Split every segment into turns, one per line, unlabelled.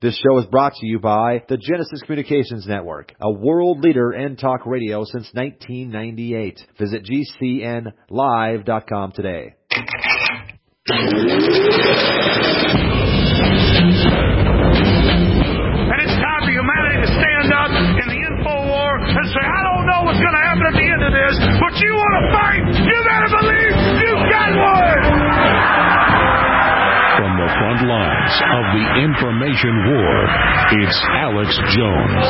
This show is brought to you by the Genesis Communications Network, a world leader in talk radio since 1998. Visit GCNlive.com today.
And it's time for humanity to stand up in the info war and say, I don't know what's going to happen at the end of this, but you want to fight, you better believe you got one!
From the front lines of the information war, it's Alex Jones.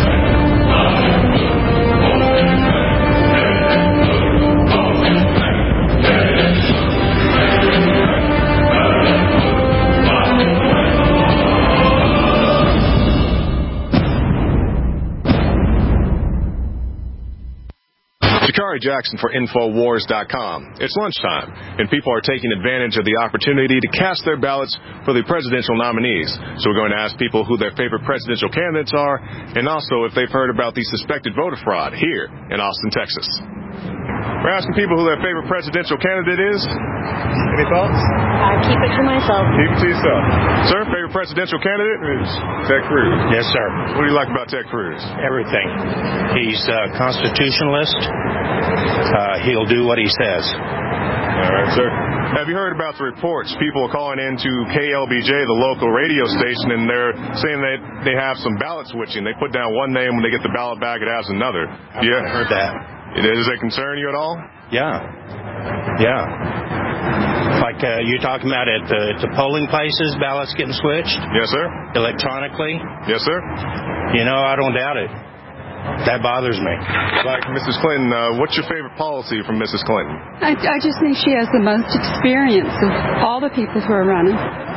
Jakari Jackson for Infowars.com. It's lunchtime, and people are taking advantage of the opportunity to cast their ballots for the presidential nominees. So we're going to ask people who their favorite presidential candidates are, and also if they've heard about the suspected voter fraud here in Austin, Texas. We're asking people who their favorite presidential candidate is. Any thoughts?
Keep it to myself.
Keep it to yourself. Sir, favorite presidential candidate is Ted Cruz.
Yes, sir.
What do you like about Ted Cruz?
Everything. He's a constitutionalist. He'll do what he says.
All right, sir. Have you heard about the reports? People are calling into KLBJ, the local radio station, and they're saying that they have some ballot switching. They put down one name, when they get the ballot back, it has another.
I've heard that.
Does that concern you at all?
Yeah. Like you're talking about at the polling places, ballots getting switched?
Yes, sir.
Electronically?
Yes, sir.
You know, I don't doubt it. That bothers me.
Like Mrs. Clinton, what's your favorite policy from Mrs. Clinton?
I just think she has the most experience of all the people who are running.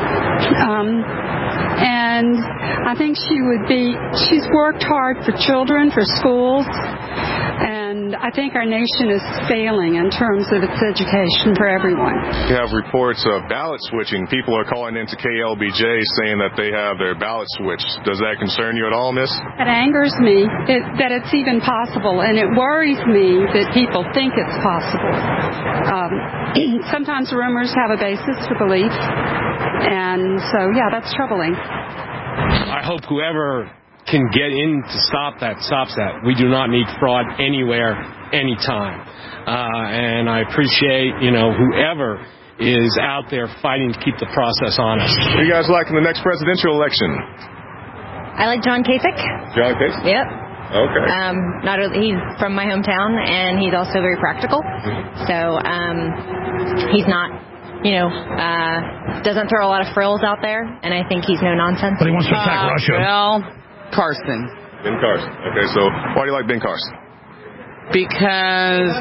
And I think she's worked hard for children, for schools, and I think our nation is failing in terms of its education for everyone.
You have reports of ballot switching. People are calling into KLBJ saying that they have their ballot switched. Does that concern you at all, miss?
It angers me that it's even possible, and it worries me that people think it's possible. Sometimes rumors have a basis for belief, and so, yeah, that's troubling.
I hope whoever can get in to stop that stops that. We do not need fraud anywhere, anytime. And I appreciate, whoever is out there fighting to keep the process honest.
What do you guys like in the next presidential election?
I like John Kasich.
John Kasich?
Yep.
Okay.
He's from my hometown, and he's also very practical. So he's not, doesn't throw a lot of frills out there, and I think he's no nonsense.
But he wants to attack Russia.
Well, Carson.
Ben Carson. Okay, so why do you like Ben Carson?
Because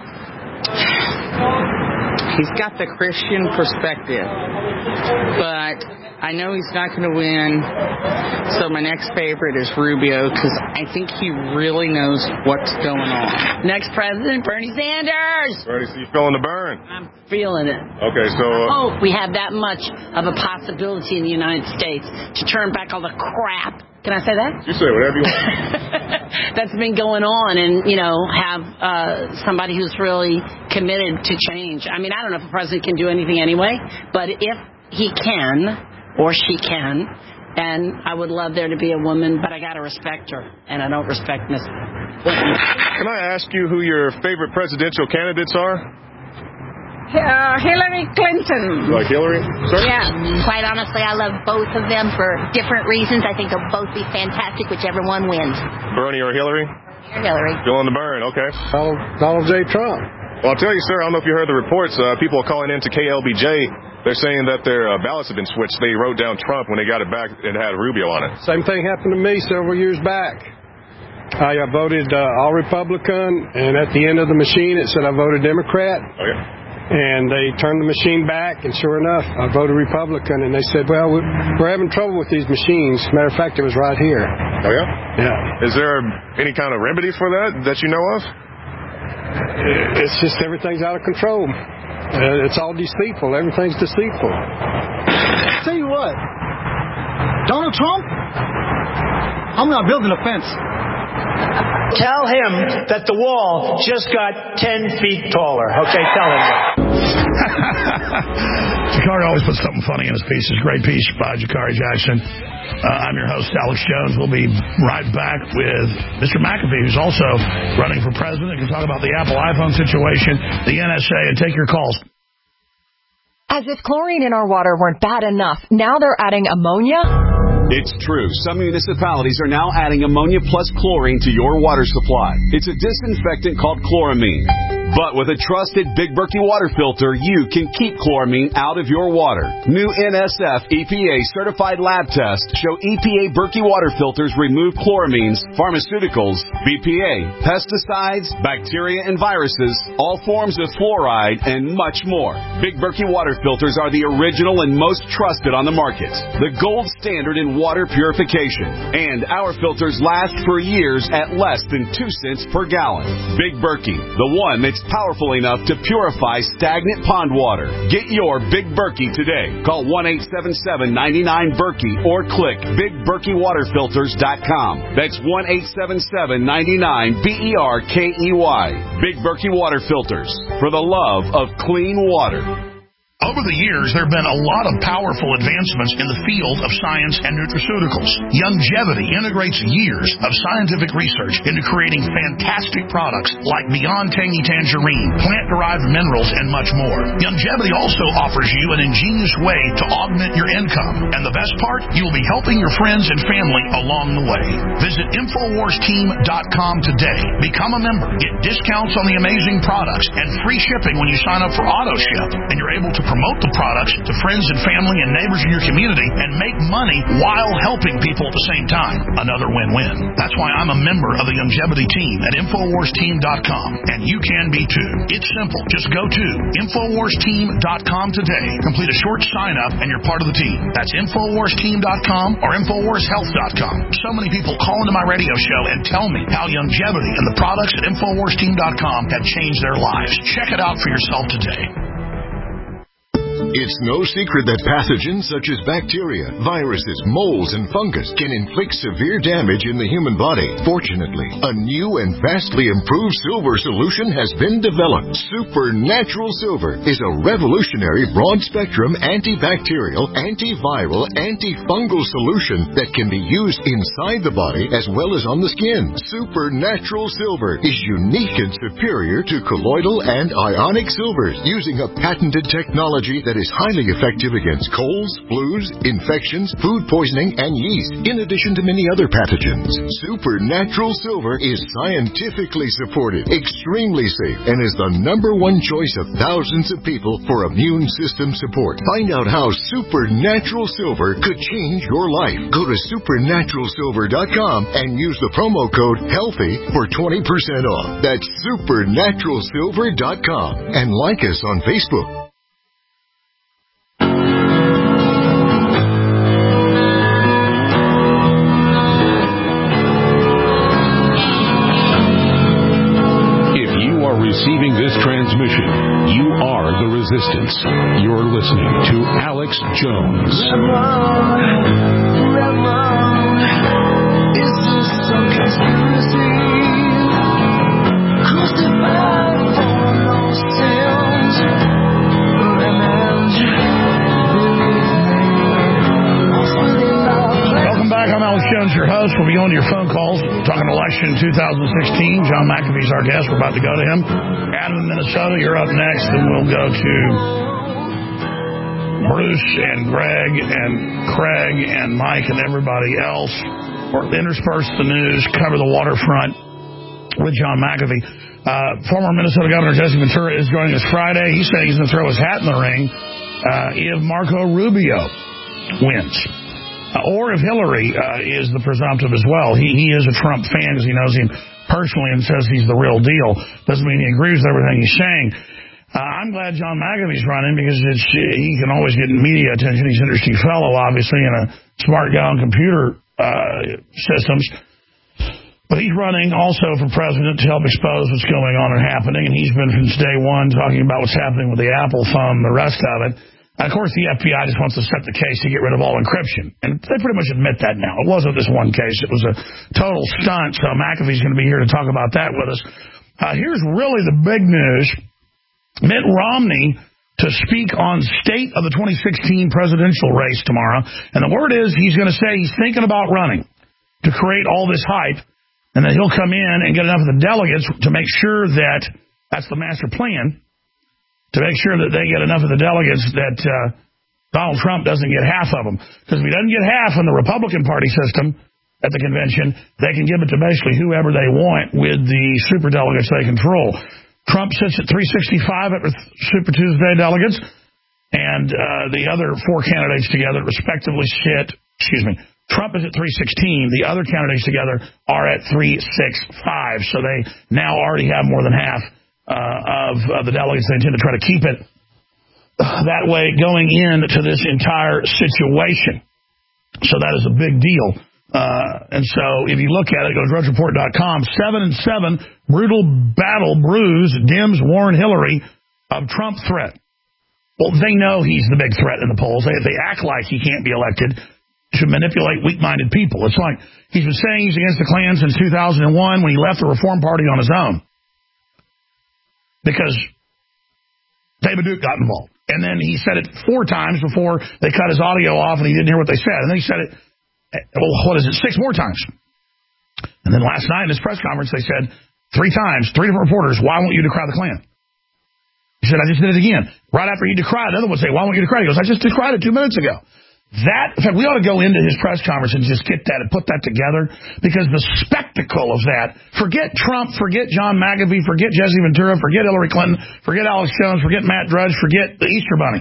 he's got the Christian perspective, but I know he's not going to win, so my next favorite is Rubio, because I think he really knows what's going on.
Next president, Bernie Sanders!
Bernie, so you feeling the burn?
I'm feeling it.
Okay, so
I hope we have that much of a possibility in the United States to turn back all the crap. Can I say that?
You say whatever you want.
That's been going on, and, have somebody who's really committed to change. I mean, I don't know if a president can do anything anyway, but if he can, or she can, and I would love there to be a woman, but I got to respect her, and I don't respect Miss Clinton.
Can I ask you who your favorite presidential candidates are?
Hillary Clinton.
You like Hillary? Sir?
Yeah, quite honestly, I love both of them for different reasons. I think they'll both be fantastic, whichever one wins.
Bernie or Hillary?
Or Hillary.
Feeling the burn, okay.
Donald J. Trump.
Well, I'll tell you, sir, I don't know if you heard the reports. People are calling into KLBJ. They're saying that their ballots have been switched. They wrote down Trump when they got it back. It had Rubio on it.
Same thing happened to me several years back. I voted all Republican, and at the end of the machine, it said I voted Democrat.
Okay.
And they turned the machine back, and sure enough, I voted Republican. And they said, well, we're having trouble with these machines. Matter of fact, it was right here.
Oh, yeah?
Yeah.
Is there any kind of remedy for that you know of?
It's just everything's out of control. It's all deceitful. Everything's deceitful.
Tell you what, Donald Trump, I'm not building a fence.
Tell him that the wall just got 10 feet taller. Okay, tell him that.
Jakari always puts something funny in his pieces. Great piece by Jakari Jackson. I'm your host, Alex Jones. We'll be right back with Mr. McAfee, who's also running for president. We can talk about the Apple iPhone situation, the NSA, and take your calls.
As if chlorine in our water weren't bad enough, now they're adding ammonia?
It's true. Some municipalities are now adding ammonia plus chlorine to your water supply. It's a disinfectant called chloramine. But with a trusted Big Berkey water filter, you can keep chloramine out of your water. New NSF EPA certified lab tests show EPA Berkey water filters remove chloramines, pharmaceuticals, BPA, pesticides, bacteria and viruses, all forms of fluoride, and much more. Big Berkey water filters are the original and most trusted on the market. The gold standard in water purification. And our filters last for years at less than 2 cents per gallon. Big Berkey, the one that's powerful enough to purify stagnant pond water. Get your Big Berkey today. Call 1-877-99-BERKEY or click BigBerkeyWaterFilters.com. That's 1-877-99-BERKEY. Big Berkey Water Filters, for the love of clean water.
Over the years, there have been a lot of powerful advancements in the field of science and nutraceuticals. Youngevity integrates years of scientific research into creating fantastic products like Beyond Tangy Tangerine, plant-derived minerals, and much more. Youngevity also offers you an ingenious way to augment your income. And the best part, you'll be helping your friends and family along the way. Visit InfoWarsTeam.com today. Become a member. Get discounts on the amazing products and free shipping when you sign up for AutoShip. And you're able to promote the products to friends and family and neighbors in your community and make money while helping people at the same time. Another win-win. That's why I'm a member of the Youngevity team at InfoWarsTeam.com, and you can be too. It's simple. Just go to InfoWarsTeam.com today. Complete a short sign-up, and you're part of the team. That's InfoWarsTeam.com or InfoWarsHealth.com. So many people call into my radio show and tell me how Youngevity and the products at InfoWarsTeam.com have changed their lives. Check it out for yourself today.
It's no secret that pathogens such as bacteria, viruses, molds, and fungus can inflict severe damage in the human body. Fortunately, a new and vastly improved silver solution has been developed. Supernatural Silver is a revolutionary broad-spectrum antibacterial, antiviral, antifungal solution that can be used inside the body as well as on the skin. Supernatural Silver is unique and superior to colloidal and ionic silvers, using a patented technology that is highly effective against colds, flus, infections, food poisoning, and yeast, in addition to many other pathogens. Supernatural Silver is scientifically supported, extremely safe, and is the #1 choice of thousands of people for immune system support. Find out how Supernatural Silver could change your life. Go to supernaturalsilver.com and use the promo code HEALTHY for 20% off. That's supernaturalsilver.com, and like us on Facebook.
Receiving this transmission, you are the resistance. You're listening to Alex Jones.
Is this some conspiracy? Crucified for those sins.
Welcome back. I'm Alex Jones, your host. We'll be on your phone calls, talking election 2016. John McAfee's our guest. We're about to go to him. Adam in Minnesota, you're up next, and we'll go to Bruce and Greg and Craig and Mike and everybody else. We'll intersperse the news, cover the waterfront with John McAfee. Former Minnesota Governor Jesse Ventura is joining us Friday. He's saying he's going to throw his hat in the ring if Marco Rubio wins. Or if Hillary is the presumptive as well. He is a Trump fan because he knows him personally and says he's the real deal. Doesn't mean he agrees with everything he's saying. I'm glad John McAfee's running because he can always get media attention. He's an interesting fellow, obviously, and a smart guy on computer systems. But he's running also for president to help expose what's going on and happening. And he's been since day one talking about what's happening with the Apple phone and the rest of it. And, of course, the FBI just wants to set the case to get rid of all encryption. And they pretty much admit that now. It wasn't this one case. It was a total stunt. So McAfee's going to be here to talk about that with us. Here's really the big news. Mitt Romney to speak on state of the 2016 presidential race tomorrow. And the word is he's going to say he's thinking about running to create all this hype, and that he'll come in and get enough of the delegates to make sure that that's the master plan, to make sure that they get enough of the delegates that Donald Trump doesn't get half of them. Because if he doesn't get half in the Republican Party system at the convention, they can give it to basically whoever they want with the super delegates they control. Trump sits at 365 at Super Tuesday delegates, and the other four candidates together respectively sit, Trump is at 316. The other candidates together are at 365. So they now already have more than half of the delegates. They intend to try to keep it that way going into this entire situation. So that is a big deal. And so if you look at it, go to drudgereport.com. 7-7, brutal battle brews, Dems warn Hillary of Trump threat. Well, they know he's the big threat in the polls. They act like he can't be elected to manipulate weak-minded people. It's like he's been saying he's against the Klan since 2001 when he left the Reform Party on his own, because David Duke got involved. And then he said it 4 times before they cut his audio off and he didn't hear what they said. And then he said it, 6 more times. And then last night in his press conference, they said 3 times, 3 different reporters, why won't you decry the Klan? He said, I just did it again. Right after he decried, another one would say, why won't you decry it? He goes, I just decried it 2 minutes ago. That, in fact, we ought to go into his press conference and just get that and put that together, because the spectacle of that, forget Trump, forget John McAfee, forget Jesse Ventura, forget Hillary Clinton, forget Alex Jones, forget Matt Drudge, forget the Easter Bunny.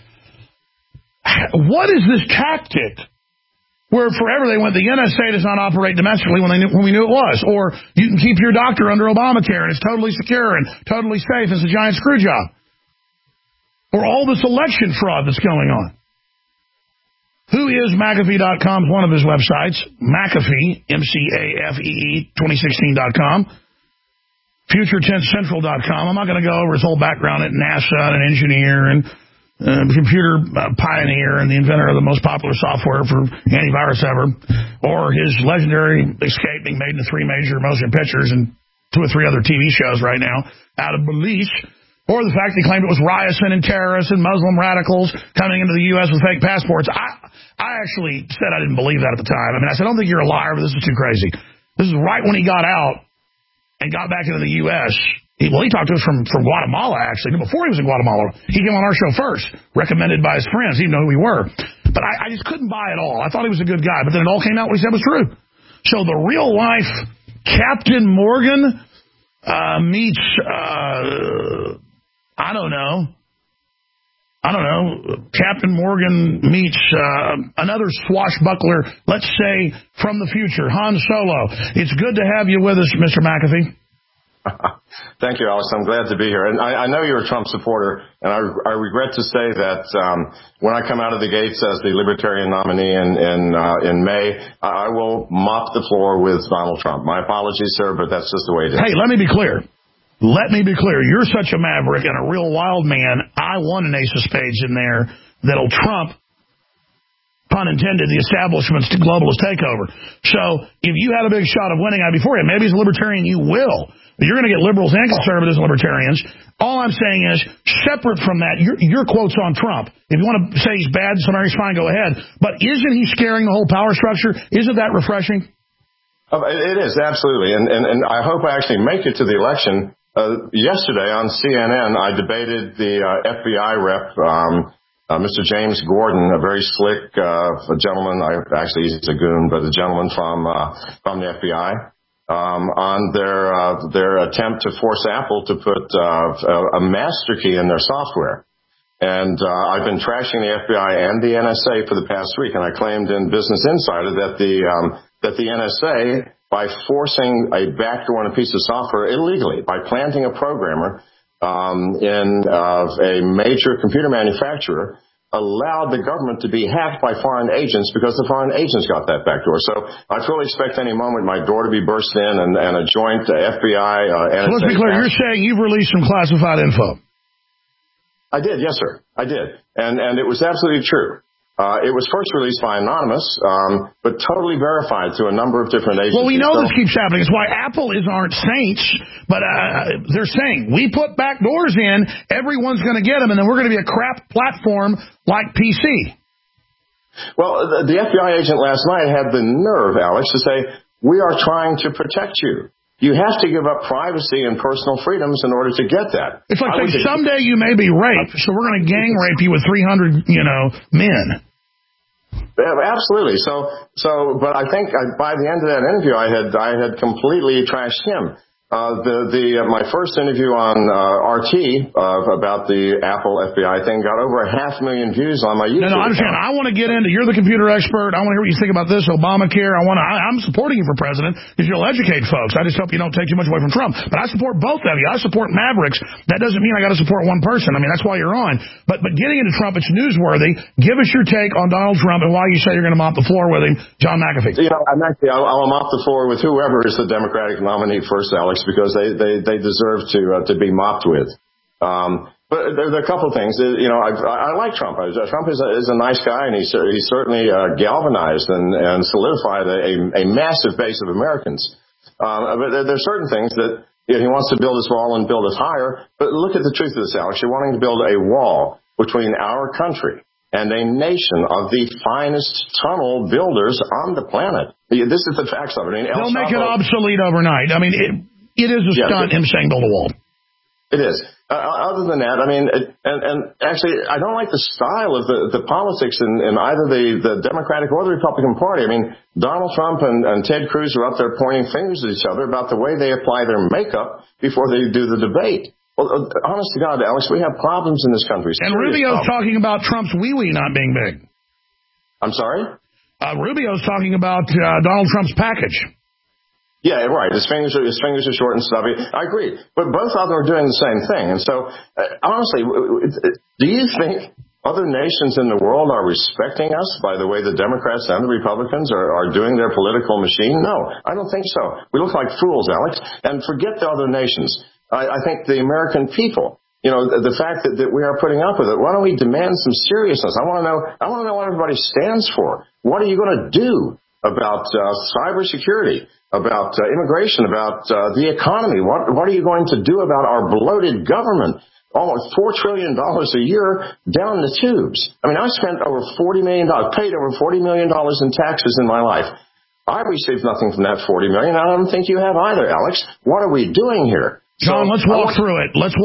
What is this tactic where forever they went, the NSA does not operate domestically when we knew it was, or you can keep your doctor under Obamacare and it's totally secure and totally safe, it's a giant screw job, or all this election fraud that's going on. WhoIsMcAfee.com is one of his websites. McAfee, MCAFEE, 2016.com. FutureTenseCentral.com. I'm not going to go over his whole background at NASA and an engineer and computer pioneer and the inventor of the most popular software for antivirus ever, or his legendary escape being made into 3 major motion pictures and 2 or 3 other TV shows right now out of Belize. Or the fact he claimed it was rioting and terrorists and Muslim radicals coming into the U.S. with fake passports. I actually said I didn't believe that at the time. I mean, I said, I don't think you're a liar, but this is too crazy. This is right when he got out and got back into the U.S. He talked to us from Guatemala, actually. Before he was in Guatemala, he came on our show first, recommended by his friends. He didn't know who we were. But I just couldn't buy it all. I thought he was a good guy, but then it all came out what he said was true. So the real-life Captain Morgan meets... I don't know. Captain Morgan meets another swashbuckler, let's say, from the future, Han Solo. It's good to have you with us, Mr. McAfee.
Thank you, Alex. I'm glad to be here. And I know you're a Trump supporter, and I regret to say that when I come out of the gates as the Libertarian nominee in May, I will mop the floor with Donald Trump. My apologies, sir, but that's just the way it is.
Hey, let me be clear. You're such a maverick and a real wild man. I want an ace of spades in there that'll trump, pun intended, the establishment's globalist takeover. So if you had a big shot of winning, I'd be for you. Maybe as a libertarian you will. But you're going to get liberals and conservatives and libertarians. All I'm saying is, separate from that, your quote's on Trump. If you want to say he's bad, somebody's fine, go ahead. But isn't he scaring the whole power structure? Isn't that refreshing?
It is, absolutely. And I hope I actually make it to the election. Yesterday on CNN, I debated the FBI rep, Mr. James Gordon, a very slick gentleman. Actually, he's a goon, but a gentleman from the FBI, on their attempt to force Apple to put a master key in their software. And I've been trashing the FBI and the NSA for the past week, and I claimed in Business Insider that the NSA, by forcing a backdoor on a piece of software illegally, by planting a programmer in a major computer manufacturer, allowed the government to be hacked by foreign agents because the foreign agents got that backdoor. So I fully expect any moment my door to be burst in and a joint FBI NSA. So let's be clear,
you're saying you've released some classified info.
I did, yes, sir. I did. And it was absolutely true. It was first released by Anonymous, but totally verified through a number of different agencies.
Well, we know this keeps happening. It's why Apple aren't saints, but they're saying, we put back doors in, everyone's going to get them, and then we're going to be a crap platform like PC.
Well, the FBI agent last night had the nerve, Alex, to say, we are trying to protect you. You have to give up privacy and personal freedoms in order to get that.
It's like saying, someday you may be raped, so we're going to gang rape you with 300, men.
Absolutely. But I think by the end of that interview, I had completely trashed him. My first interview on RT about the Apple FBI thing got over 500,000 views on my YouTube.
No, I understand. I want to get into. You're the computer expert. I want to hear what you think about this Obamacare. I'm supporting you for president because you'll educate folks. I just hope you don't take too much away from Trump. But I support both of you. I support Mavericks. That doesn't mean I got to support one person. I mean, that's why you're on. But getting into Trump, it's newsworthy. Give us your take on Donald Trump and why you say you're going to mop the floor with him, John McAfee.
I'll mop the floor with whoever is the Democratic nominee first, Alex, because they deserve to be mopped with. But there are a couple of things. I like Trump. Trump is a nice guy, and he certainly galvanized and solidified a massive base of Americans. But there are certain things that he wants to build this wall and build it higher. But look at the truth of this, Alex. You're wanting to build a wall between our country and a nation of the finest tunnel builders on the planet. This is the facts of it.
They'll make it obsolete overnight. I mean, it is a stunt, him saying build a wall.
It is. Other than that, I mean, and actually, I don't like the style of the politics in either the Democratic or the Republican Party. I mean, Donald Trump and Ted Cruz are up there pointing fingers at each other about the way they apply their makeup before they do the debate. Well, honest to God, Alex, we have problems in this country.
And Rubio's talking about Trump's wee-wee not being big.
I'm sorry?
Rubio's talking about Donald Trump's package.
Yeah, right. His fingers are short and stubby. I agree. But both of them are doing the same thing. And so, honestly, do you think other nations in the world are respecting us by the way the Democrats and the Republicans are doing their political machine? No, I don't think so. We look like fools, Alex. And forget the other nations. I think the American people, the fact that we are putting up with it, why don't we demand some seriousness? I want to know what everybody stands for. What are you going to do about cybersecurity, about immigration, about the economy? What are you going to do about our bloated government? Almost $4 trillion a year down the tubes. I mean, I spent over $40 million, paid over $40 million in taxes in my life. I received nothing from that $40 million. I don't think you have either, Alex. What are we doing here?
John, let's walk through it. Let's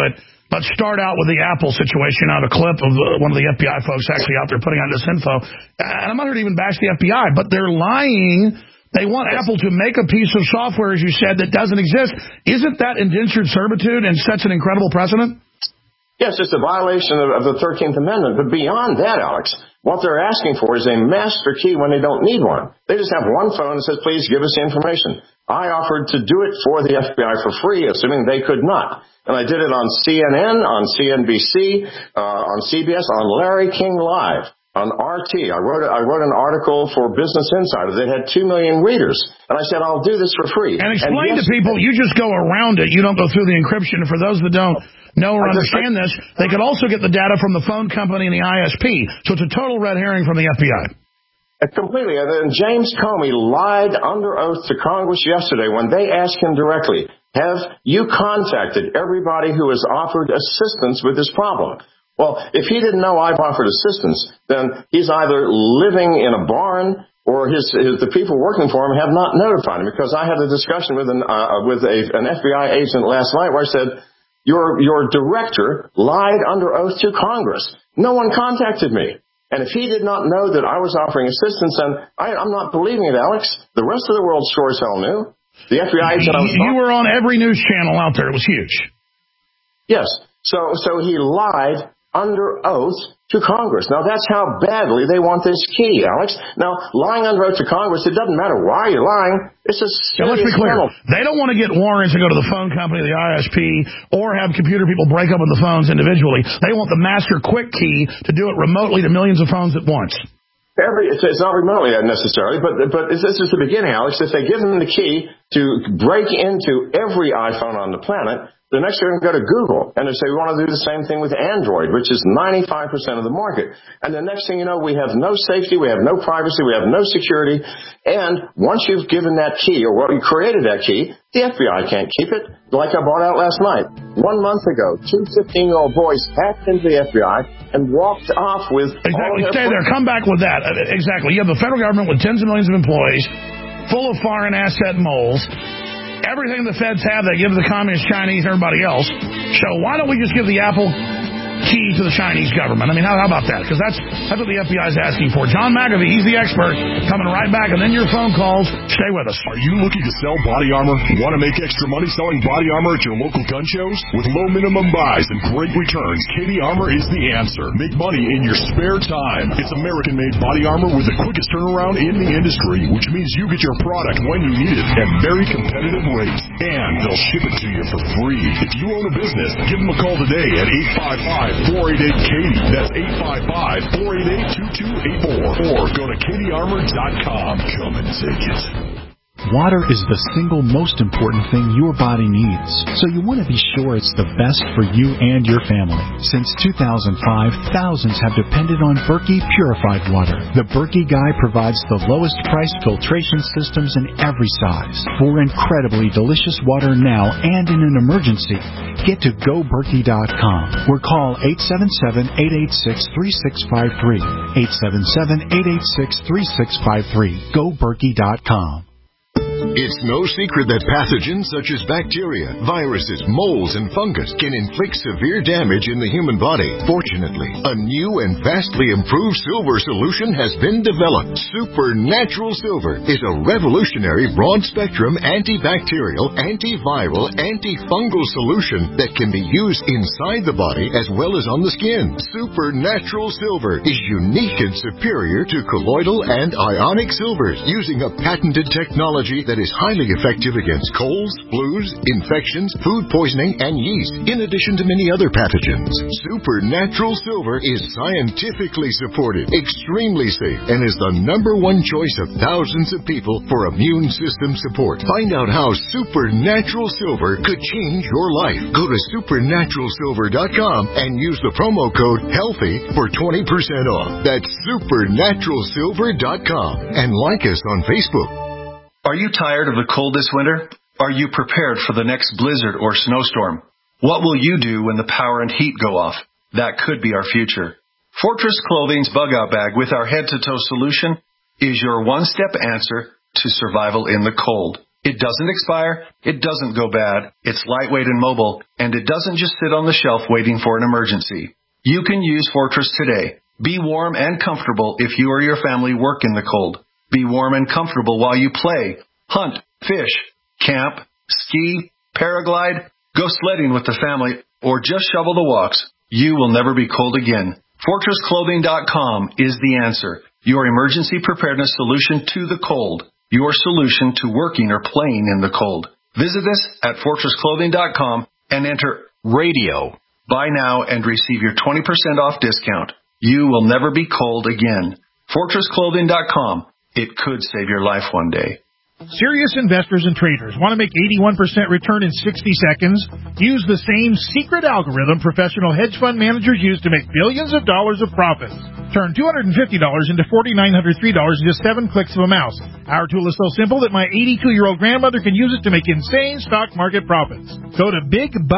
start out with the Apple situation. Out a clip of one of the FBI folks actually out there putting out this info. And I'm not here to even bash the FBI, but they're lying. They want Apple to make a piece of software, as you said, that doesn't exist. Isn't that indentured servitude and such an incredible precedent?
Yes, it's a violation of the 13th Amendment. But beyond that, Alex, what they're asking for is a master key when they don't need one. They just have one phone that says, please give us the information. I offered to do it for the FBI for free, assuming they could not. And I did it on CNN, on CNBC, on CBS, on Larry King Live, on RT. I wrote an article for Business Insider that had 2 million readers. And I said, I'll do this for free.
And explain to people, you just go around it. You don't go through the encryption. And for those that don't know or understand this, they could also get the data from the phone company and the ISP. So it's a total red herring from the FBI.
Completely. And James Comey lied under oath to Congress yesterday when they asked him directly, have you contacted everybody who has offered assistance with this problem? Well, if he didn't know I've offered assistance, then he's either living in a barn or the people working for him have not notified him, because I had a discussion with an FBI agent last night where I said, your director lied under oath to Congress. No one contacted me. And if he did not know that I was offering assistance, then I'm not believing it, Alex. The rest of the world sure as hell knew. The FBI agent
you were on every news channel out there. It was huge.
Yes. So he lied under oath to Congress. Now, that's how badly they want this key, Alex. Now, lying under oath to Congress, it doesn't matter why you're lying. It's a serious
let's be clear.
penalty.
They don't want to get warrants to go to the phone company, the ISP, or have computer people break up with the phones individually. They want the master quick key to do it remotely to millions of phones at once.
It's not remotely necessarily, but this is the beginning, Alex. If they give them the key to break into every iPhone on the planet, the next they're going to go to Google, and they say, we want to do the same thing with Android, which is 95% of the market. And the next thing you know, we have no safety, we have no privacy, we have no security, and once you've given that key, or you created that key, the FBI can't keep it, like I brought out last night. 1 month ago, 2 15-year-old boys hacked into the FBI and walked off with...
Exactly, stay there, come back with that. Exactly, you have the federal government with tens of millions of employees, full of foreign asset moles. Everything the feds have, they give the communist Chinese and everybody else. So why don't we just give the Apple key to the Chinese government? I mean, how about that? Because that's what the FBI is asking for. John McAfee, he's the expert, coming right back, and then your phone calls. Stay with us.
Are you looking to sell body armor? Want to make extra money selling body armor at your local gun shows? With low minimum buys and great returns, KD Armor is the answer. Make money in your spare time. It's American-made body armor with the quickest turnaround in the industry, which means you get your product when you need it at very competitive rates. And they'll ship it to you for free. If you own a business, give them a call today at 855-488-KATIE. That's 855-488-2284. Or go to KDArmor.com. Come and take it.
Water is the single most important thing your body needs, so you want to be sure it's the best for you and your family. Since 2005, thousands have depended on Berkey Purified Water. The Berkey Guy provides the lowest price filtration systems in every size. For incredibly delicious water now and in an emergency, get to GoBerkey.com or call 877-886-3653. 877-886-3653. GoBerkey.com.
It's no secret that pathogens such as bacteria, viruses, molds, and fungus can inflict severe damage in the human body. Fortunately, a new and vastly improved silver solution has been developed. Supernatural Silver is a revolutionary broad-spectrum antibacterial, antiviral, antifungal solution that can be used inside the body as well as on the skin. Supernatural Silver is unique and superior to colloidal and ionic silvers, using a patented technology that is highly effective against colds, flus, infections, food poisoning, and yeast, in addition to many other pathogens. Supernatural Silver is scientifically supported, extremely safe, and is the #1 choice of thousands of people for immune system support. Find out how Supernatural Silver could change your life. Go to supernaturalsilver.com and use the promo code HEALTHY for 20% off. That's supernaturalsilver.com. And like us on Facebook.
Are you tired of the cold this winter? Are you prepared for the next blizzard or snowstorm? What will you do when the power and heat go off? That could be our future. Fortress Clothing's Bug-Out Bag with our head-to-toe solution is your one-step answer to survival in the cold. It doesn't expire, it doesn't go bad, it's lightweight and mobile, and it doesn't just sit on the shelf waiting for an emergency. You can use Fortress today. Be warm and comfortable if you or your family work in the cold. Be warm and comfortable while you play, hunt, fish, camp, ski, paraglide, go sledding with the family, or just shovel the walks. You will never be cold again. FortressClothing.com is the answer. Your emergency preparedness solution to the cold. Your solution to working or playing in the cold. Visit us at FortressClothing.com and enter RADIO. Buy now and receive your 20% off discount. You will never be cold again. FortressClothing.com. It could save your life one day.
Serious investors and traders want to make 81% return in 60 seconds? Use the same secret algorithm professional hedge fund managers use to make billions of dollars of profits. Turn $250 into $4,903 in just 7 clicks of a mouse. Our tool is so simple that my 82-year-old grandmother can use it to make insane stock market profits. Go to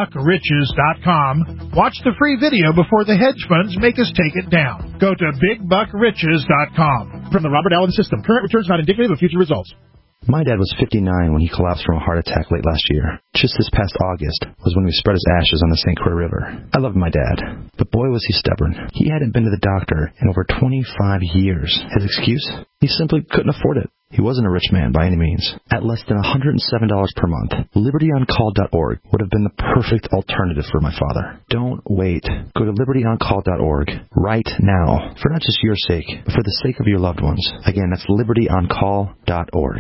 BigBuckRiches.com. Watch the free video before the hedge funds make us take it down. Go to BigBuckRiches.com. From the Robert Allen System, current returns not indicative of future results.
My dad was 59 when he collapsed from a heart attack late last year. Just this past August was when we spread his ashes on the St. Croix River. I loved my dad, but boy was he stubborn. He hadn't been to the doctor in over 25 years. His excuse? He simply couldn't afford it. He wasn't a rich man by any means. At less than $107 per month, LibertyOnCall.org would have been the perfect alternative for my father. Don't wait. Go to LibertyOnCall.org right now, for not just your sake, but for the sake of your loved ones. Again, that's LibertyOnCall.org.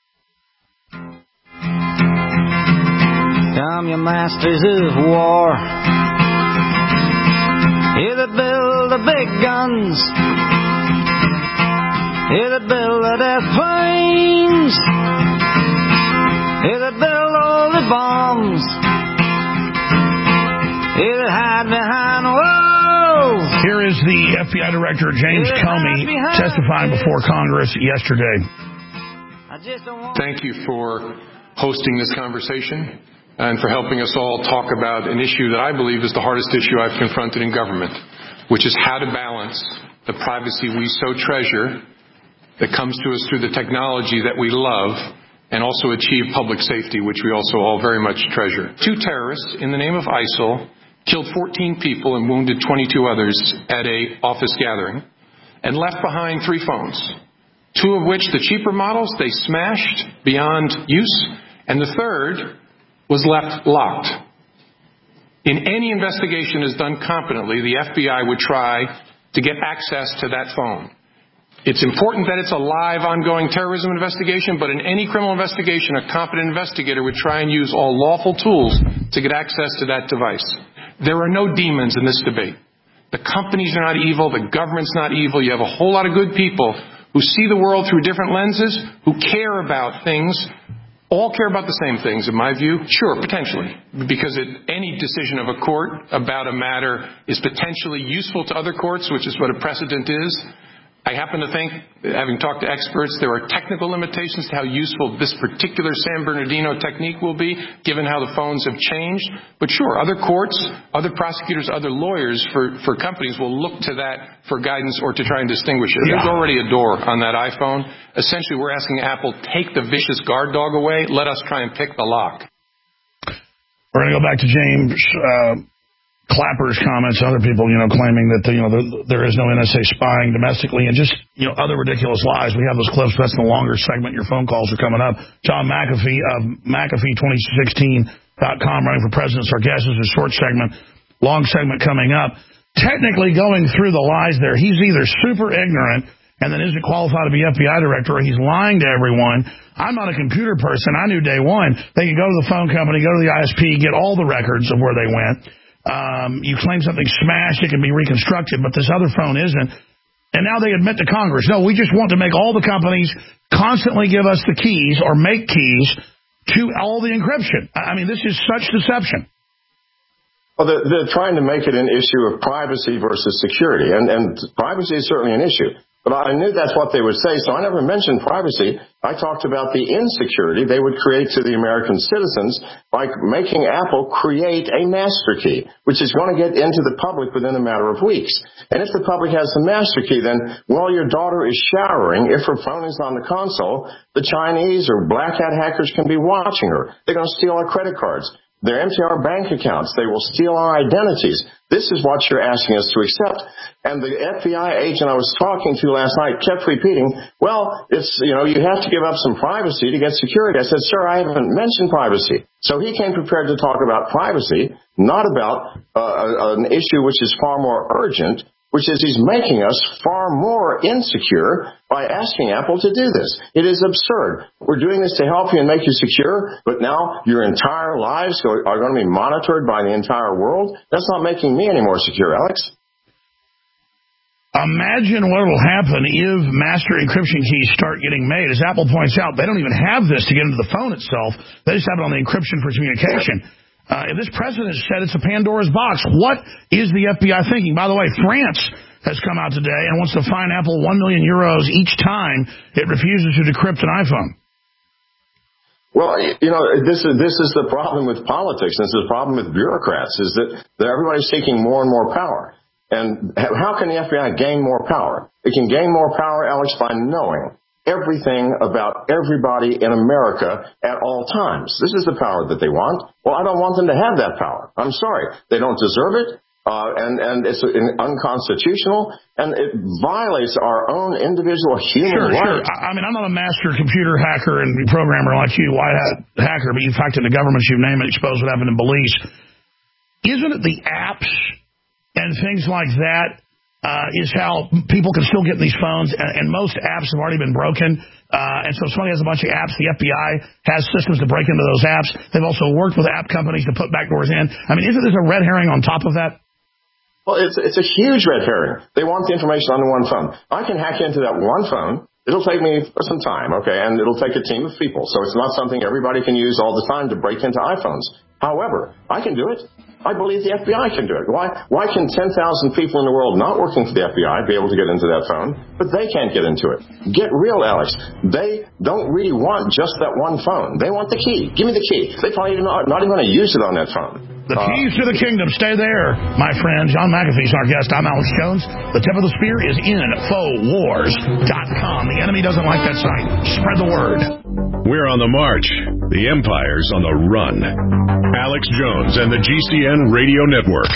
Come, you masters of war, you that build the big guns, you that build the death planes,
FBI Director James Comey testifying before Congress yesterday.
Thank you for hosting this conversation and for helping us all talk about an issue that I believe is the hardest issue I've confronted in government, which is how to balance the privacy we so treasure that comes to us through the technology that we love and also achieve public safety, which we also all very much treasure. 2 terrorists in the name of ISIL killed 14 people and wounded 22 others at a office gathering and left behind 3 phones, 2 of which, the cheaper models, they smashed beyond use, and the third was left locked. In any investigation is done competently, the FBI would try to get access to that phone. It's important that it's a live, ongoing terrorism investigation, but in any criminal investigation, a competent investigator would try and use all lawful tools to get access to that device. There are no demons in this debate. The companies are not evil. The government's not evil. You have a whole lot of good people who see the world through different lenses, who care about things, all care about the same things, in my view. Sure, potentially, because any decision of a court about a matter is potentially useful to other courts, which is what a precedent is. I happen to think, having talked to experts, there are technical limitations to how useful this particular San Bernardino technique will be, given how the phones have changed. But sure, other courts, other prosecutors, other lawyers for companies will look to that for guidance or to try and distinguish it. There's already a door on that iPhone. Essentially, we're asking Apple, take the vicious guard dog away. Let us try and pick the lock.
We're going to go back to James Clapper's comments, other people, claiming that, there is no NSA spying domestically and just, other ridiculous lies. We have those clips. That's the longer segment. Your phone calls are coming up. John McAfee of McAfee2016.com, running for president. Our guest is a short segment, long segment coming up. Technically going through the lies there, he's either super ignorant and then isn't qualified to be FBI director, or he's lying to everyone. I'm not a computer person. I knew day one they could go to the phone company, go to the ISP, get all the records of where they went. You claim something smashed, it can be reconstructed, but this other phone isn't. And now they admit to Congress, no, we just want to make all the companies constantly give us the keys or make keys to all the encryption. I mean, this is such deception.
Well, they're trying to make it an issue of privacy versus security, and privacy is certainly an issue. But I knew that's what they would say, so I never mentioned privacy. I talked about the insecurity they would create to the American citizens by making Apple create a master key, which is going to get into the public within a matter of weeks. And if the public has the master key, then while your daughter is showering, if her phone is on the console, the Chinese or black hat hackers can be watching her. They're going to steal her credit cards. They're empty our bank accounts. They will steal our identities. This is what you're asking us to accept. And the FBI agent I was talking to last night kept repeating, well, it's, you have to give up some privacy to get security. I said, sir, I haven't mentioned privacy. So he came prepared to talk about privacy, not about an issue which is far more urgent, which is he's making us far more insecure by asking Apple to do this. It is absurd. We're doing this to help you and make you secure, but now your entire lives are going to be monitored by the entire world? That's not making me any more secure, Alex.
Imagine what will happen if master encryption keys start getting made. As Apple points out, they don't even have this to get into the phone itself. They just have it on the encryption for communication. If this president said it's a Pandora's box, what is the FBI thinking? By the way, France has come out today and wants to fine Apple 1 million euros each time it refuses to decrypt an iPhone.
Well, this is the problem with politics. This is the problem with bureaucrats, is that everybody's seeking more and more power. And how can the FBI gain more power? It can gain more power, Alex, by knowing everything about everybody in America at all times. This is the power that they want. Well, I don't want them to have that power. I'm sorry. They don't deserve it, and it's unconstitutional, and it violates our own individual human rights.
Sure. I mean, I'm not a master computer hacker and programmer like you, white hat hacker, but you've hacked into governments, you name it, expose what happened in Belize. Isn't it the apps and things like that is how people can still get in these phones, and most apps have already been broken. And so if somebody has a bunch of apps, the FBI has systems to break into those apps. They've also worked with app companies to put backdoors in. I mean, isn't this a red herring on top of that?
Well, it's a huge red herring. They want the information on the one phone. I can hack into that one phone. It'll take me some time, okay, and it'll take a team of people. So it's not something everybody can use all the time to break into iPhones. However, I can do it. I believe the FBI can do it. Why can 10,000 people in the world not working for the FBI be able to get into that phone, but they can't get into it? Get real, Alex. They don't really want just that one phone. They want the key. Give me the key. They probably not even going to use it on that phone.
The keys to the kingdom. Stay there, my friend. John McAfee's our guest. I'm Alex Jones. The tip of the spear is Infowars.com. The enemy doesn't like that site. Spread the word.
We're on the march. The empire's on the run. Alex Jones and the GCN Radio Network.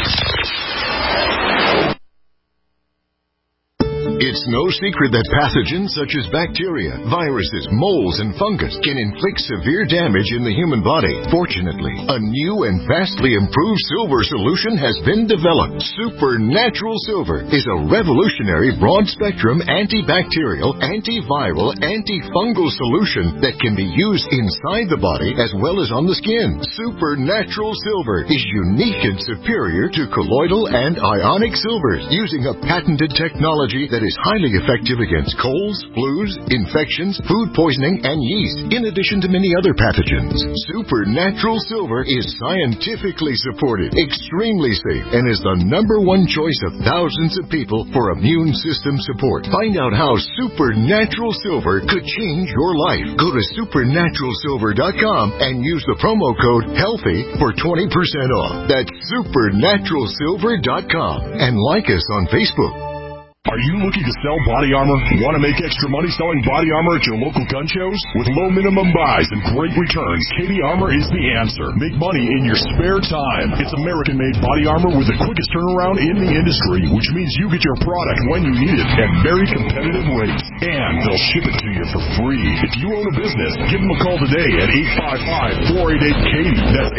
It's no secret that pathogens such as bacteria, viruses, molds, and fungus can inflict severe damage in the human body. Fortunately, a new and vastly improved silver solution has been developed. Supernatural Silver is a revolutionary broad-spectrum antibacterial, antiviral, antifungal solution that can be used inside the body as well as on the skin. Supernatural Silver is unique and superior to colloidal and ionic silvers, using a patented technology that is highly effective against colds, flus, infections, food poisoning, and yeast, in addition to many other pathogens. Supernatural Silver is scientifically supported, extremely safe, and is the #1 choice of thousands of people for immune system support. Find out how Supernatural Silver could change your life. Go to supernaturalsilver.com and use the promo code HEALTHY for 20% off. That's supernaturalsilver.com. And like us on Facebook.
Are you looking to sell body armor? Want to make extra money selling body armor at your local gun shows? With low minimum buys and great returns, Katie Armor is the answer. Make money in your spare time. It's American-made body armor with the quickest turnaround in the industry, which means you get your product when you need it at very competitive rates. And they'll ship it to you for free. If you own a business, give them a call today at 855-488-KATIE. That's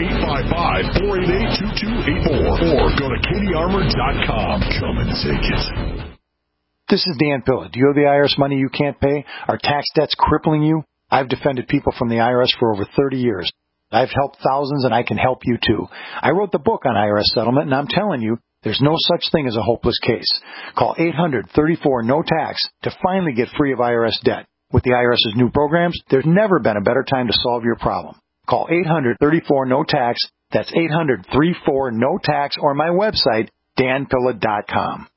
855-488-2284. Or go to KatieArmor.com. Come and take it.
This is Dan Pilla. Do you owe the IRS money you can't pay? Are tax debts crippling you? I've defended people from the IRS for over 30 years. I've helped thousands, and I can help you too. I wrote the book on IRS settlement, and I'm telling you, there's no such thing as a hopeless case. Call 800-34-NO-TAX to finally get free of IRS debt. With the IRS's new programs, there's never been a better time to solve your problem. Call 800-34-NO-TAX. That's 800-34-NO-TAX, or my website, danpilla.com.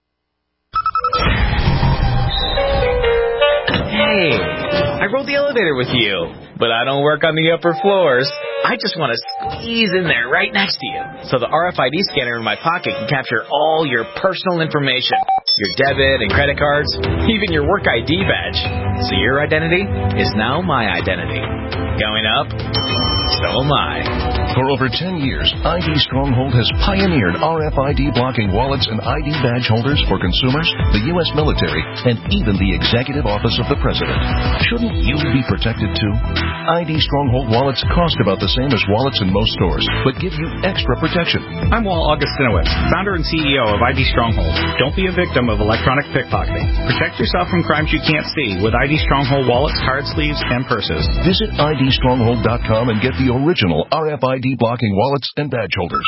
Hey, I rode the elevator with you, but I don't work on the upper floors. I just want to squeeze in there right next to you, so the RFID scanner in my pocket can capture all your personal information, your debit and credit cards, even your work ID badge. So your identity is now my identity. Going up, so am I.
For over 10 years, ID Stronghold has pioneered RFID blocking wallets and ID badge holders for consumers, the U.S. military, and even the Executive Office of the President. Shouldn't you be protected too? ID Stronghold wallets cost about the same as wallets in most stores, but give you extra protection.
I'm Walt Augustinowicz, founder and CEO of ID Stronghold. Don't be a victim of electronic pickpocketing. Protect yourself from crimes you can't see with ID Stronghold wallets, card sleeves, and purses.
Visit IDStronghold.com and get the original RFID blocking wallets and badge holders.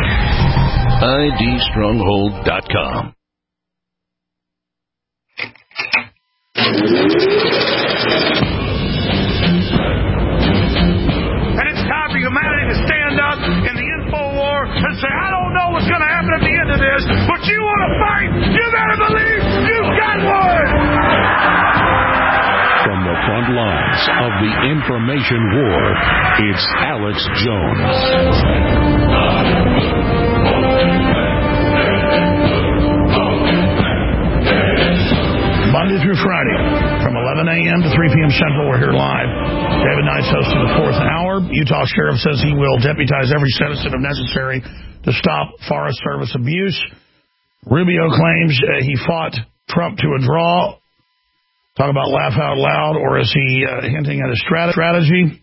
IDStronghold.com.
And it's time for humanity to stand up in the info war and say, I don't know what's going to happen at the end of this, but you want to fight, you better believe you've got one!
From the front lines of the information war, it's Alex Jones.
Monday through Friday, from 11 a.m. to 3 p.m. Central, we're here live. David Knight's hosting the fourth hour. Utah Sheriff says he will deputize every citizen if necessary to stop Forest Service abuse. Rubio claims he fought Trump to a draw. Talk about laugh out loud, or is he hinting at a strategy?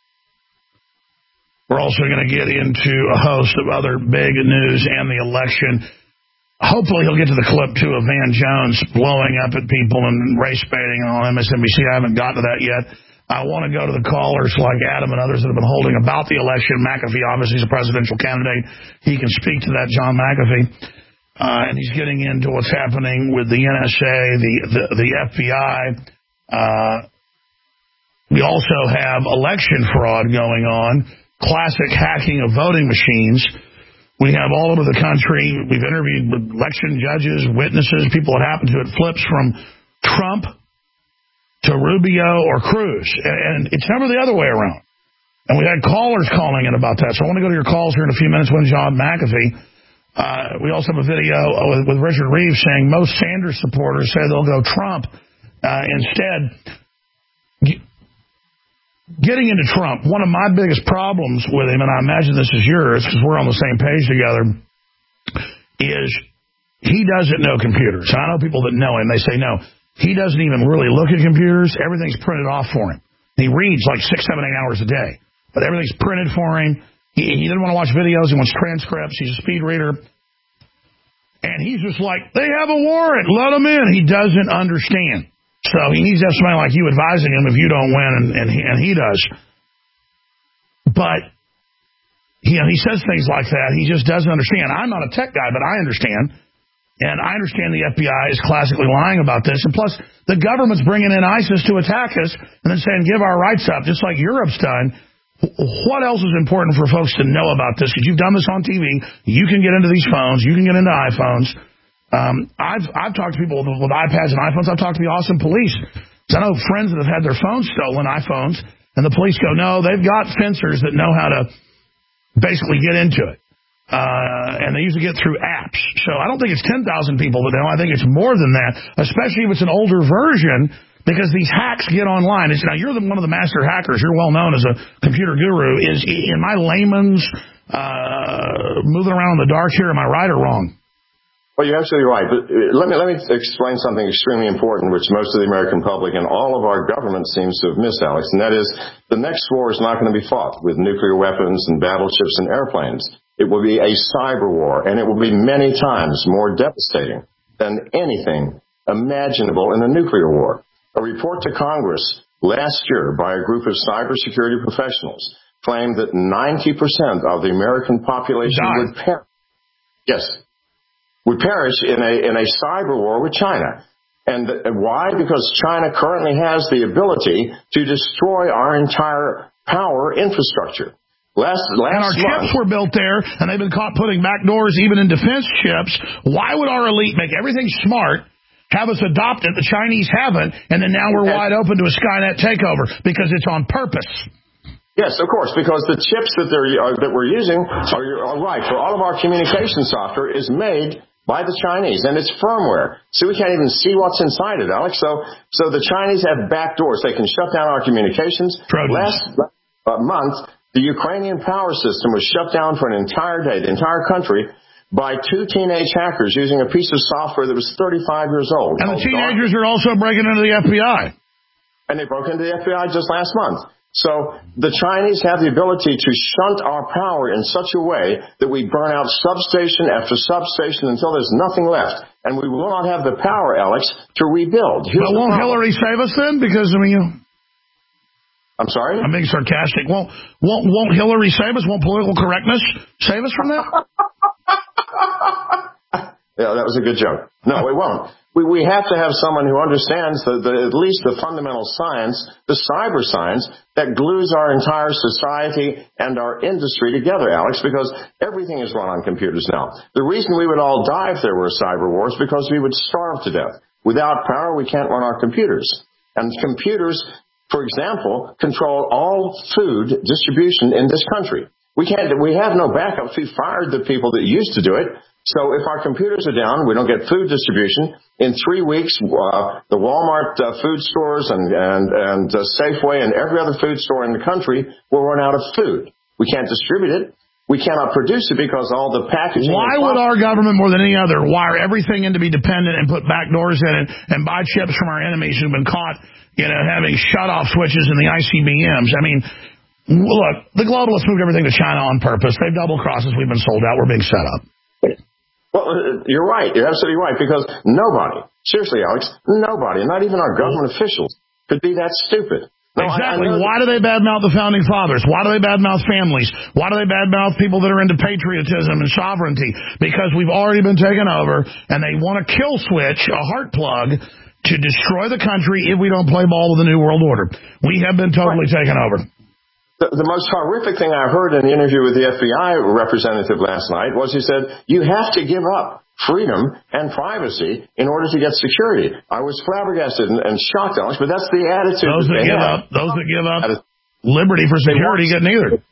We're also going to get into a host of other big news and the election. Hopefully he'll get to the clip, too, of Van Jones blowing up at people and race baiting on MSNBC. I haven't got to that yet. I want to go to the callers like Adam and others that have been holding about the election. McAfee, obviously, is a presidential candidate. He can speak to that, John McAfee. And he's getting into what's happening with the NSA, the FBI. We also have election fraud going on. classic hacking of voting machines. We have all over the country. We've interviewed election judges, witnesses, people that happen to it. Flips from Trump to Rubio or Cruz. And it's never the other way around. And we had callers calling in about that. So I want to go to your calls here in a few minutes with John McAfee. We also have a video with Richard Reeves saying most Sanders supporters say they'll go Trump instead. Getting into Trump, one of my biggest problems with him, and I imagine this is yours because we're on the same page together, is he doesn't know computers. And I know people that know him. They say, no, he doesn't even really look at computers. Everything's printed off for him. He reads like 6, 7, 8 hours a day. But everything's printed for him. He doesn't want to watch videos. He wants transcripts. He's a speed reader. And he's just like, they have a warrant. Let him in. He doesn't understand. So he needs to have somebody like you advising him if you don't win, and he does. But he says things like that. He just doesn't understand. I'm not a tech guy, but I understand. And I understand the FBI is classically lying about this. And plus, the government's bringing in ISIS to attack us and then saying, give our rights up, just like Europe's done. What else is important for folks to know about this? Because you've done this on TV. You can get into these phones. You can get into iPhones. I've talked to people with iPads and iPhones. I've talked to the Austin police. So I know friends that have had their phones stolen, iPhones, and the police go, no, they've got fencers that know how to basically get into it. And they usually get through apps. So I don't think it's 10,000 people that know. I think it's more than that, especially if it's an older version, because these hacks get online. Now, you're one of the master hackers. You're well known as a computer guru. Is in my layman's moving around in the dark here, am I right or wrong?
Well, you're absolutely right. But let me explain something extremely important, which most of the American public and all of our government seems to have missed, Alex, and that is the next war is not going to be fought with nuclear weapons and battleships and airplanes. It will be a cyber war, and it will be many times more devastating than anything imaginable in a nuclear war. A report to Congress last year by a group of cybersecurity professionals claimed that 90% of the American population would perish. Yes, would perish in a cyber war with China. And why? Because China currently has the ability to destroy our entire power infrastructure. Last
and our chips were built there, and they've been caught putting back doors even in defense chips. Why would our elite make everything smart, have us adopt it, the Chinese haven't, and then now we're wide open to a Skynet takeover? Because it's on purpose.
Yes, of course, because the chips that we're using are right. For all of our communication software is made by the Chinese, and it's firmware. So we can't even see what's inside it, Alex. So the Chinese have back doors. They can shut down our communications. Last month, the Ukrainian power system was shut down for an entire day, the entire country, by 2 teenage hackers using a piece of software that was 35 years old.
And the teenagers are also breaking into the FBI.
And they broke into the FBI just last month. So the Chinese have the ability to shunt our power in such a way that we burn out substation after substation until there's nothing left. And we will not have the power, Alex, to rebuild.
But won't Hillary save us then? Because,
I'm sorry?
I'm being sarcastic. Won't Hillary save us? Won't political correctness save us from that?
Yeah, that was a good joke. No, it won't. We have to have someone who understands at least the fundamental science, the cyber science, that glues our entire society and our industry together, Alex, because everything is run on computers now. The reason we would all die if there were a cyber war is because we would starve to death. Without power, we can't run our computers. And computers, for example, control all food distribution in this country. We have no backup. We fired the people that used to do it. So if our computers are down, we don't get food distribution. In 3 weeks, the Walmart food stores and Safeway and every other food store in the country will run out of food. We can't distribute it. We cannot produce it because all the packaging.
Why would our government, more than any other, wire everything in to be dependent and put back doors in it and buy chips from our enemies who've been caught, having shut-off switches in the ICBMs? I mean, look, the globalists moved everything to China on purpose. They've double-crossed us. We've been sold out. We're being set up.
Well, you're right. You're absolutely right, because nobody, seriously, Alex, nobody, not even our government officials, could be that stupid. No,
exactly. Why do they badmouth the founding fathers? Why do they badmouth families? Why do they badmouth people that are into patriotism and sovereignty? Because we've already been taken over, and they want a kill switch, a heart plug, to destroy the country if we don't play ball with the New World Order. We have been totally taken over.
The most horrific thing I heard in the interview with the FBI representative last night was he said, you have to give up freedom and privacy in order to get security. I was flabbergasted and shocked, Alex, but that's the attitude.
Those that give up liberty for security get neither.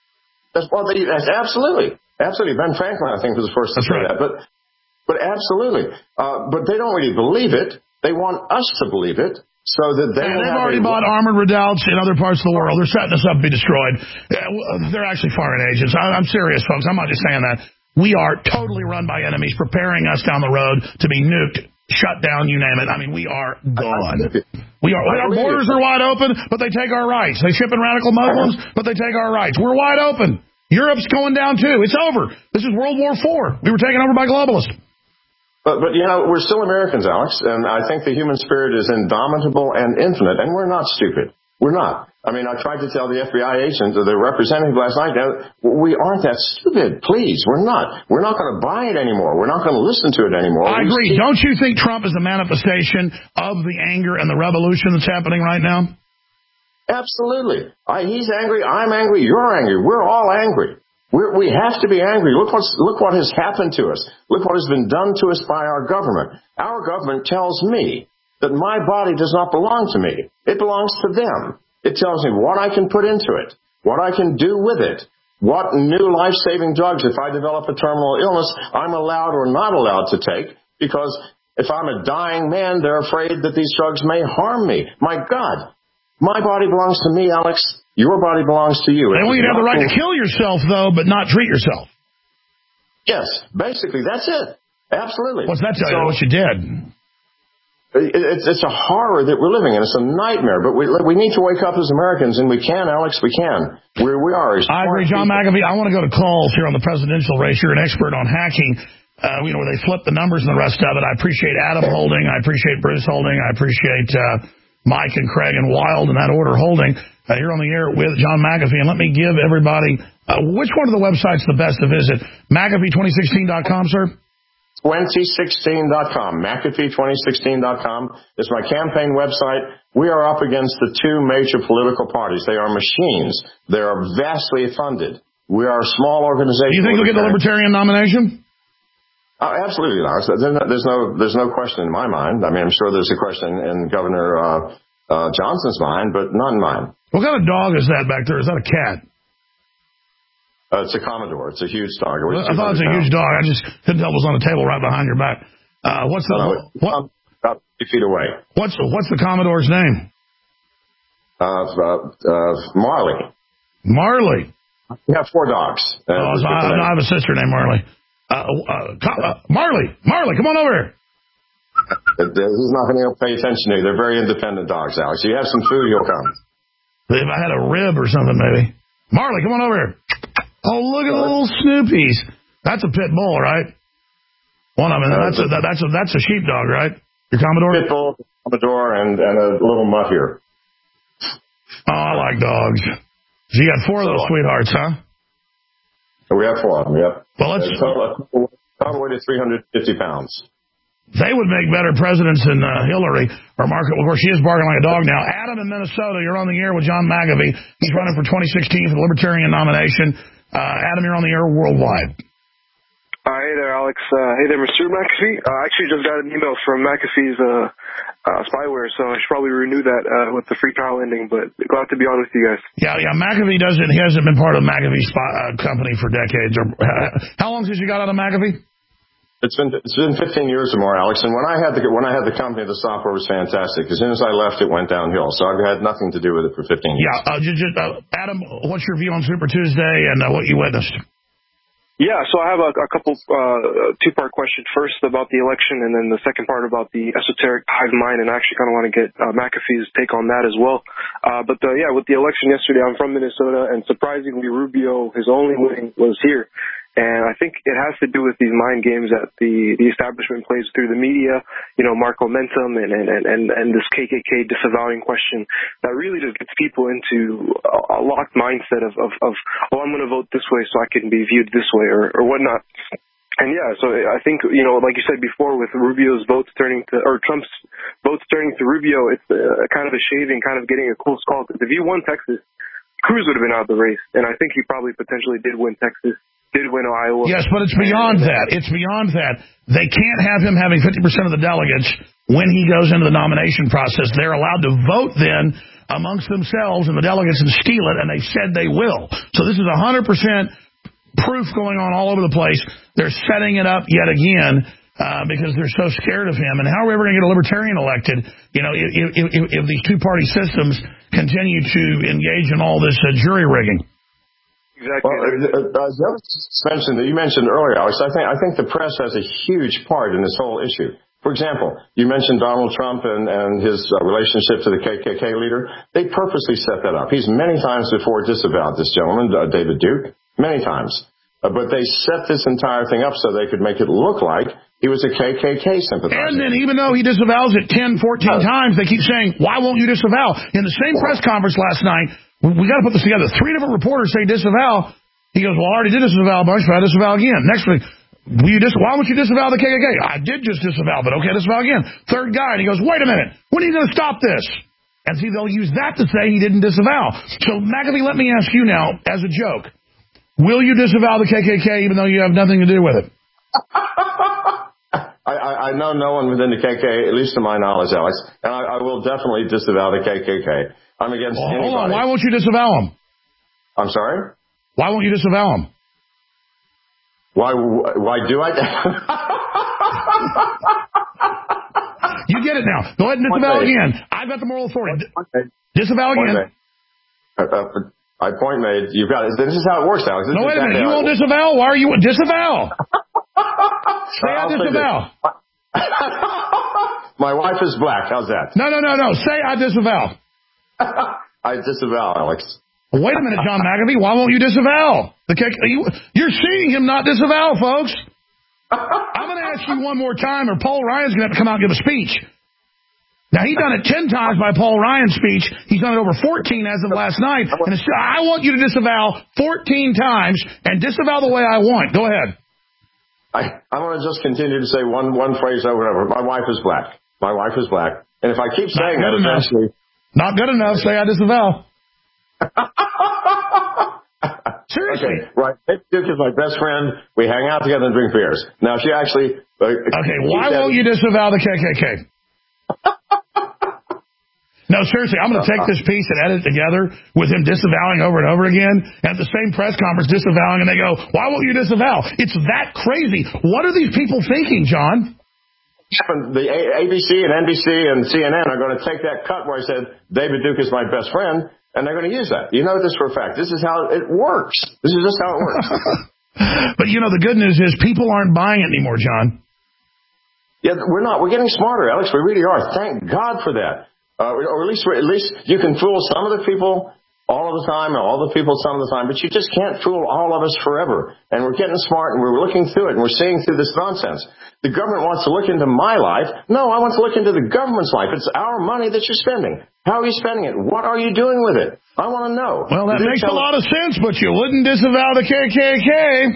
Absolutely. Ben Franklin, I think, was the first to say that. But absolutely. But they don't really believe it. They want us to believe it. So that they've
already bought armored redoubts in other parts of the world. They're setting us up to be destroyed. They're actually foreign agents. I'm serious, folks. I'm not just saying that. We are totally run by enemies, preparing us down the road to be nuked, shut down, you name it. I mean, we are gone. Our borders are wide open, but they take our rights. They ship in radical Muslims, but they take our rights. We're wide open. Europe's going down, too. It's over. This is World War IV. We were taken over by globalists.
But we're still Americans, Alex, and I think the human spirit is indomitable and infinite, and we're not stupid. We're not. I mean, I tried to tell the FBI agent, or the representative last night, we aren't that stupid. Please, we're not. We're not going to buy it anymore. We're not going to listen to it anymore.
I agree. Don't you think Trump is a manifestation of the anger and the revolution that's happening right now?
Absolutely. He's angry. I'm angry. You're angry. We're all angry. We have to be angry. Look what has happened to us. Look what has been done to us by our government. Our government tells me that my body does not belong to me. It belongs to them. It tells me what I can put into it, what I can do with it, what new life-saving drugs, if I develop a terminal illness, I'm allowed or not allowed to take, because if I'm a dying man, they're afraid that these drugs may harm me. My God, my body belongs to me, Alex. Your body belongs to you.
They want you to have the right to kill yourself, though, but not treat yourself.
Yes, basically, that's it. Absolutely.
What's that tell you? What you did?
It's a horror that we're living in. It's a nightmare. But we need to wake up as Americans, and we can, Alex. We can. We are.
I agree, John McAfee. I want to go to calls here on the presidential race. You're an expert on hacking. Where they flip the numbers and the rest of it. I appreciate Adam holding. I appreciate Bruce holding. I appreciate Mike and Craig and Wild in that order holding. You're on the air with John McAfee. And let me give everybody, which one of the websites the best to visit? McAfee2016.com, sir?
2016.com. McAfee2016.com is my campaign website. We are up against the two major political parties. They are machines. They are vastly funded. We are a small organization.
Do you think you'll get the Libertarian nomination?
Absolutely not. There's no question in my mind. I mean, I'm sure there's a question in Governor Johnson's mind, but not in mine.
What kind of dog is that back there? Is that a cat?
It's a Commodore. It's a huge dog.
I thought it was a huge dog. I just couldn't tell it was on a table right behind your back.
About 3 feet away.
What's the Commodore's name?
Marley.
Marley.
We have 4 dogs.
I have a sister named Marley. Marley, come on over here.
He's not going to pay attention to you. They're very independent dogs, Alex. You have some food, he'll come.
If I had a rib or something, maybe. Marley, come on over here. Oh, look at the little Snoopies. That's a pit bull, right? One of them. That's a sheepdog, right? Your Commodore?
Pit bull, Commodore, and a little mutt here.
Oh, I like dogs. So you got 4 of those sweethearts, huh?
We have 4 of them, yep.
Well, let's
total weight of 350 pounds.
They would make better presidents than Hillary or Marco. Of course, she is barking like a dog now. Adam in Minnesota, you're on the air with John McAfee. He's running for 2016 for the Libertarian nomination. Adam, you're on the air worldwide.
Hey there, Alex. Hey there, Mr. McAfee. I actually just got an email from McAfee's spyware, so I should probably renew that with the free trial ending, but glad to be on with you guys.
Yeah, McAfee he hasn't been part of McAfee's company for decades. How long since you got out of McAfee?
It's been 15 years or more, Alex. And when I had the company, the software was fantastic. As soon as I left, it went downhill. So I've had nothing to do with it for 15 years.
Yeah, Adam, what's your view on Super Tuesday and what you witnessed?
Yeah, so I have a couple two-part question. First about the election, and then the second part about the esoteric hive mind. And I actually kind of want to get McAfee's take on that as well. But with the election yesterday, I'm from Minnesota, and surprisingly, Rubio, his only win was here. And I think it has to do with these mind games that the establishment plays through the media, Marco Mentum and this KKK disavowing question that really just gets people into a locked mindset of I'm going to vote this way so I can be viewed this way or whatnot. And yeah, so I think, like you said before, with Trump's votes turning to Rubio, it's kind of a shaving, kind of getting a cool skull. Because if you won Texas, Cruz would have been out of the race. And I think he probably potentially did win Texas, did win Iowa.
Yes, but it's beyond that. It's beyond that. They can't have him having 50% of the delegates when he goes into the nomination process. They're allowed to vote then amongst themselves and the delegates and steal it, and they said they will. So this is 100% proof going on all over the place. They're setting it up yet again because they're so scared of him. And how are we ever going to get a libertarian elected, if these two-party systems continue to engage in all this jury rigging?
Exactly.
Well, you mentioned earlier, Alex, I think the press has a huge part in this whole issue. For example, you mentioned Donald Trump and his relationship to the KKK leader. They purposely set that up. He's many times before disavowed this gentleman, David Duke, many times. But they set this entire thing up so they could make it look like he was a KKK sympathizer.
And then even though he disavows it 10, 14 times, they keep saying, why won't you disavow? In the same press conference last night, we got to put this together. 3 different reporters say disavow. He goes, well, I already did disavow a bunch, but I disavow again. Next week, why won't you disavow the KKK? I did just disavow, but okay, disavow again. Third guy, and he goes, wait a minute, when are you going to stop this? And see, they'll use that to say he didn't disavow. So, McAfee, let me ask you now, as a joke, will you disavow the KKK even though you have nothing to do with it?
I know no one within the KKK, at least to my knowledge, Alex, and I will definitely disavow the KKK. I'm against anybody.
Hold on, why won't you disavow him?
I'm sorry?
Why won't you disavow him?
Why do I?
You get it now. Go ahead and disavow again. I've got the moral authority. Disavow again.
Point made. You've got it. This is how it works, Alex.
No, wait a minute. You won't disavow? Why are you disavow? Say I disavow.
My wife is black. How's that?
No. Say I disavow.
I disavow, Alex.
Wait a minute, John McAfee. Why won't you disavow? You're seeing him not disavow, folks. I'm going to ask you one more time, or Paul Ryan's going to have to come out and give a speech. Now, he's done it 10 times by Paul Ryan's speech. He's done it over 14 as of last night. And I want you to disavow 14 times and disavow the way I want. Go ahead.
I want to just continue to say one phrase over and over. My wife is black. My wife is black. And if I keep saying that, eventually...
Not good enough. Say I disavow. Seriously.
Okay, right. Duke is my best friend. We hang out together and drink beers. Now, if you actually...
okay, why won't you disavow the KKK? No, seriously, I'm going to take this piece and edit it together with him disavowing over and over again, and at the same press conference disavowing, and they go, why won't you disavow? It's that crazy. What are these people thinking, John?
The ABC and NBC and CNN are going to take that cut where I said, David Duke is my best friend, and they're going to use that. You know this for a fact. This is how it works. This is just how it works.
But, the good news is people aren't buying it anymore, John.
Yeah, we're not. We're getting smarter, Alex. We really are. Thank God for that. Or at least you can fool some of the people all of the time, and all the people some of the time, but you just can't fool all of us forever. And we're getting smart, and we're looking through it, and we're seeing through this nonsense. The government wants to look into my life. No, I want to look into the government's life. It's our money that you're spending. How are you spending it? What are you doing with it? I want to know.
Well, that makes a lot of sense, but you wouldn't disavow the KKK.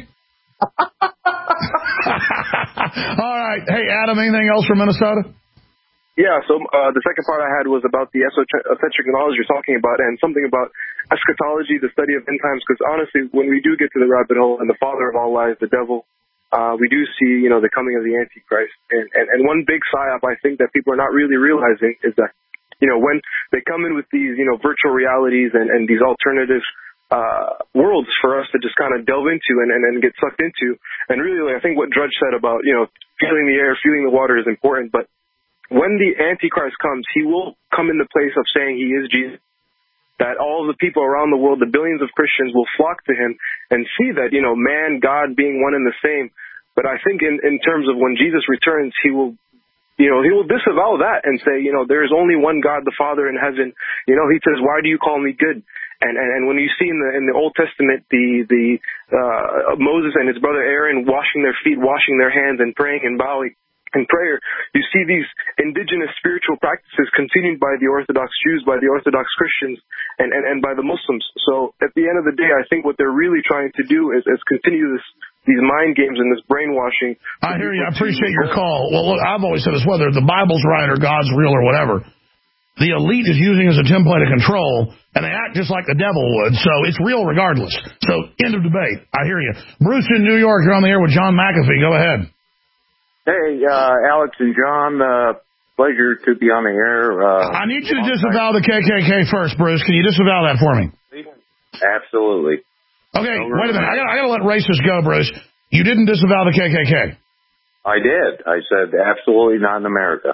All right. Hey, Adam, anything else from Minnesota?
Yeah, so the second part I had was about the esoteric knowledge you're talking about, and something about eschatology, the study of end times, because honestly, when we do get to the rabbit hole and the father of all lies, the devil, we do see, the coming of the Antichrist. And one big psyop I think that people are not really realizing is that, when they come in with these, virtual realities and these alternative worlds for us to just kind of delve into and get sucked into, and really, I think what Drudge said about, feeling the air, feeling the water is important, but when the Antichrist comes, he will come in the place of saying he is Jesus, that all of the people around the world, the billions of Christians, will flock to him and see that, man, God being one and the same. But I think in terms of when Jesus returns, he will disavow that and say, there is only one God, the Father in heaven. He says, why do you call me good? And when you see in the Old Testament, the Moses and his brother Aaron washing their feet, washing their hands and praying and bowing in prayer, you see these indigenous spiritual practices continued by the Orthodox Jews, by the Orthodox Christians, and by the Muslims. So at the end of the day, I think what they're really trying to do is continue these mind games and this brainwashing.
I hear you. I appreciate your call. Well, look, I've always said this, whether the Bible's right or God's real or whatever, the elite is using as a template of control, and they act just like the devil would, so it's real regardless. So, end of debate. I hear you. Bruce in New York, you're on the air with John McAfee. Go ahead.
Hey, Alex and John, pleasure to be on the air.
I need you to disavow the KKK first, Bruce. Can you disavow that for me?
Absolutely.
Okay, wait a minute. I gotta let racist go, Bruce. You didn't disavow the KKK.
I did. I said absolutely not in America.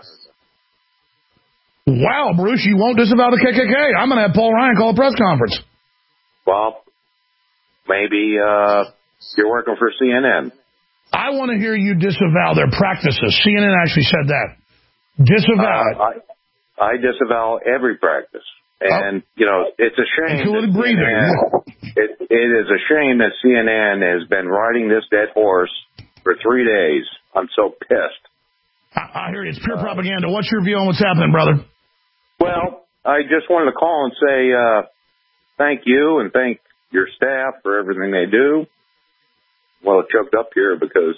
Wow, Bruce, you won't disavow the KKK. I'm going to have Paul Ryan call a press conference.
Well, maybe you're working for CNN.
I want to hear you disavow their practices. CNN actually said that. Disavow it.
I disavow every practice. And, you know, it's a shame.
Including breathing.
It is a shame that CNN has been riding this dead horse for 3 days. I'm so pissed.
I hear you. It's pure propaganda. What's your view on what's happening, brother?
Well, I just wanted to call and say thank you and thank your staff for everything they do. Well, it choked up here because...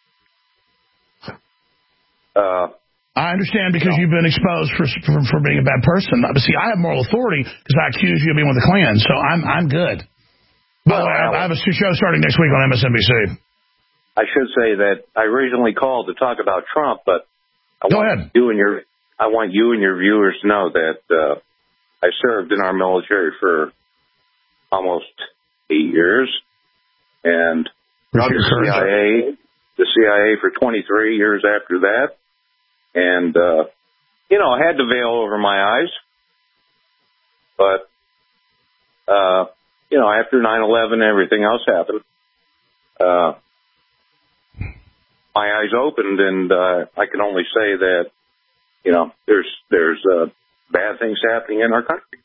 I understand because you've been exposed for being a bad person. But see, I have moral authority because I accuse you of being with the Klan, so I'm good. By the way, I have a show starting next week on MSNBC.
I should say that I originally called to talk about Trump, but I want you and your viewers to know that I served in our military for almost 8 years, and the CIA for 23 years after that. And, you know, I had the veil over my eyes. But, you know, after 9/11, everything else happened. My eyes opened, and I can only say that, you know, there's bad things happening in our country.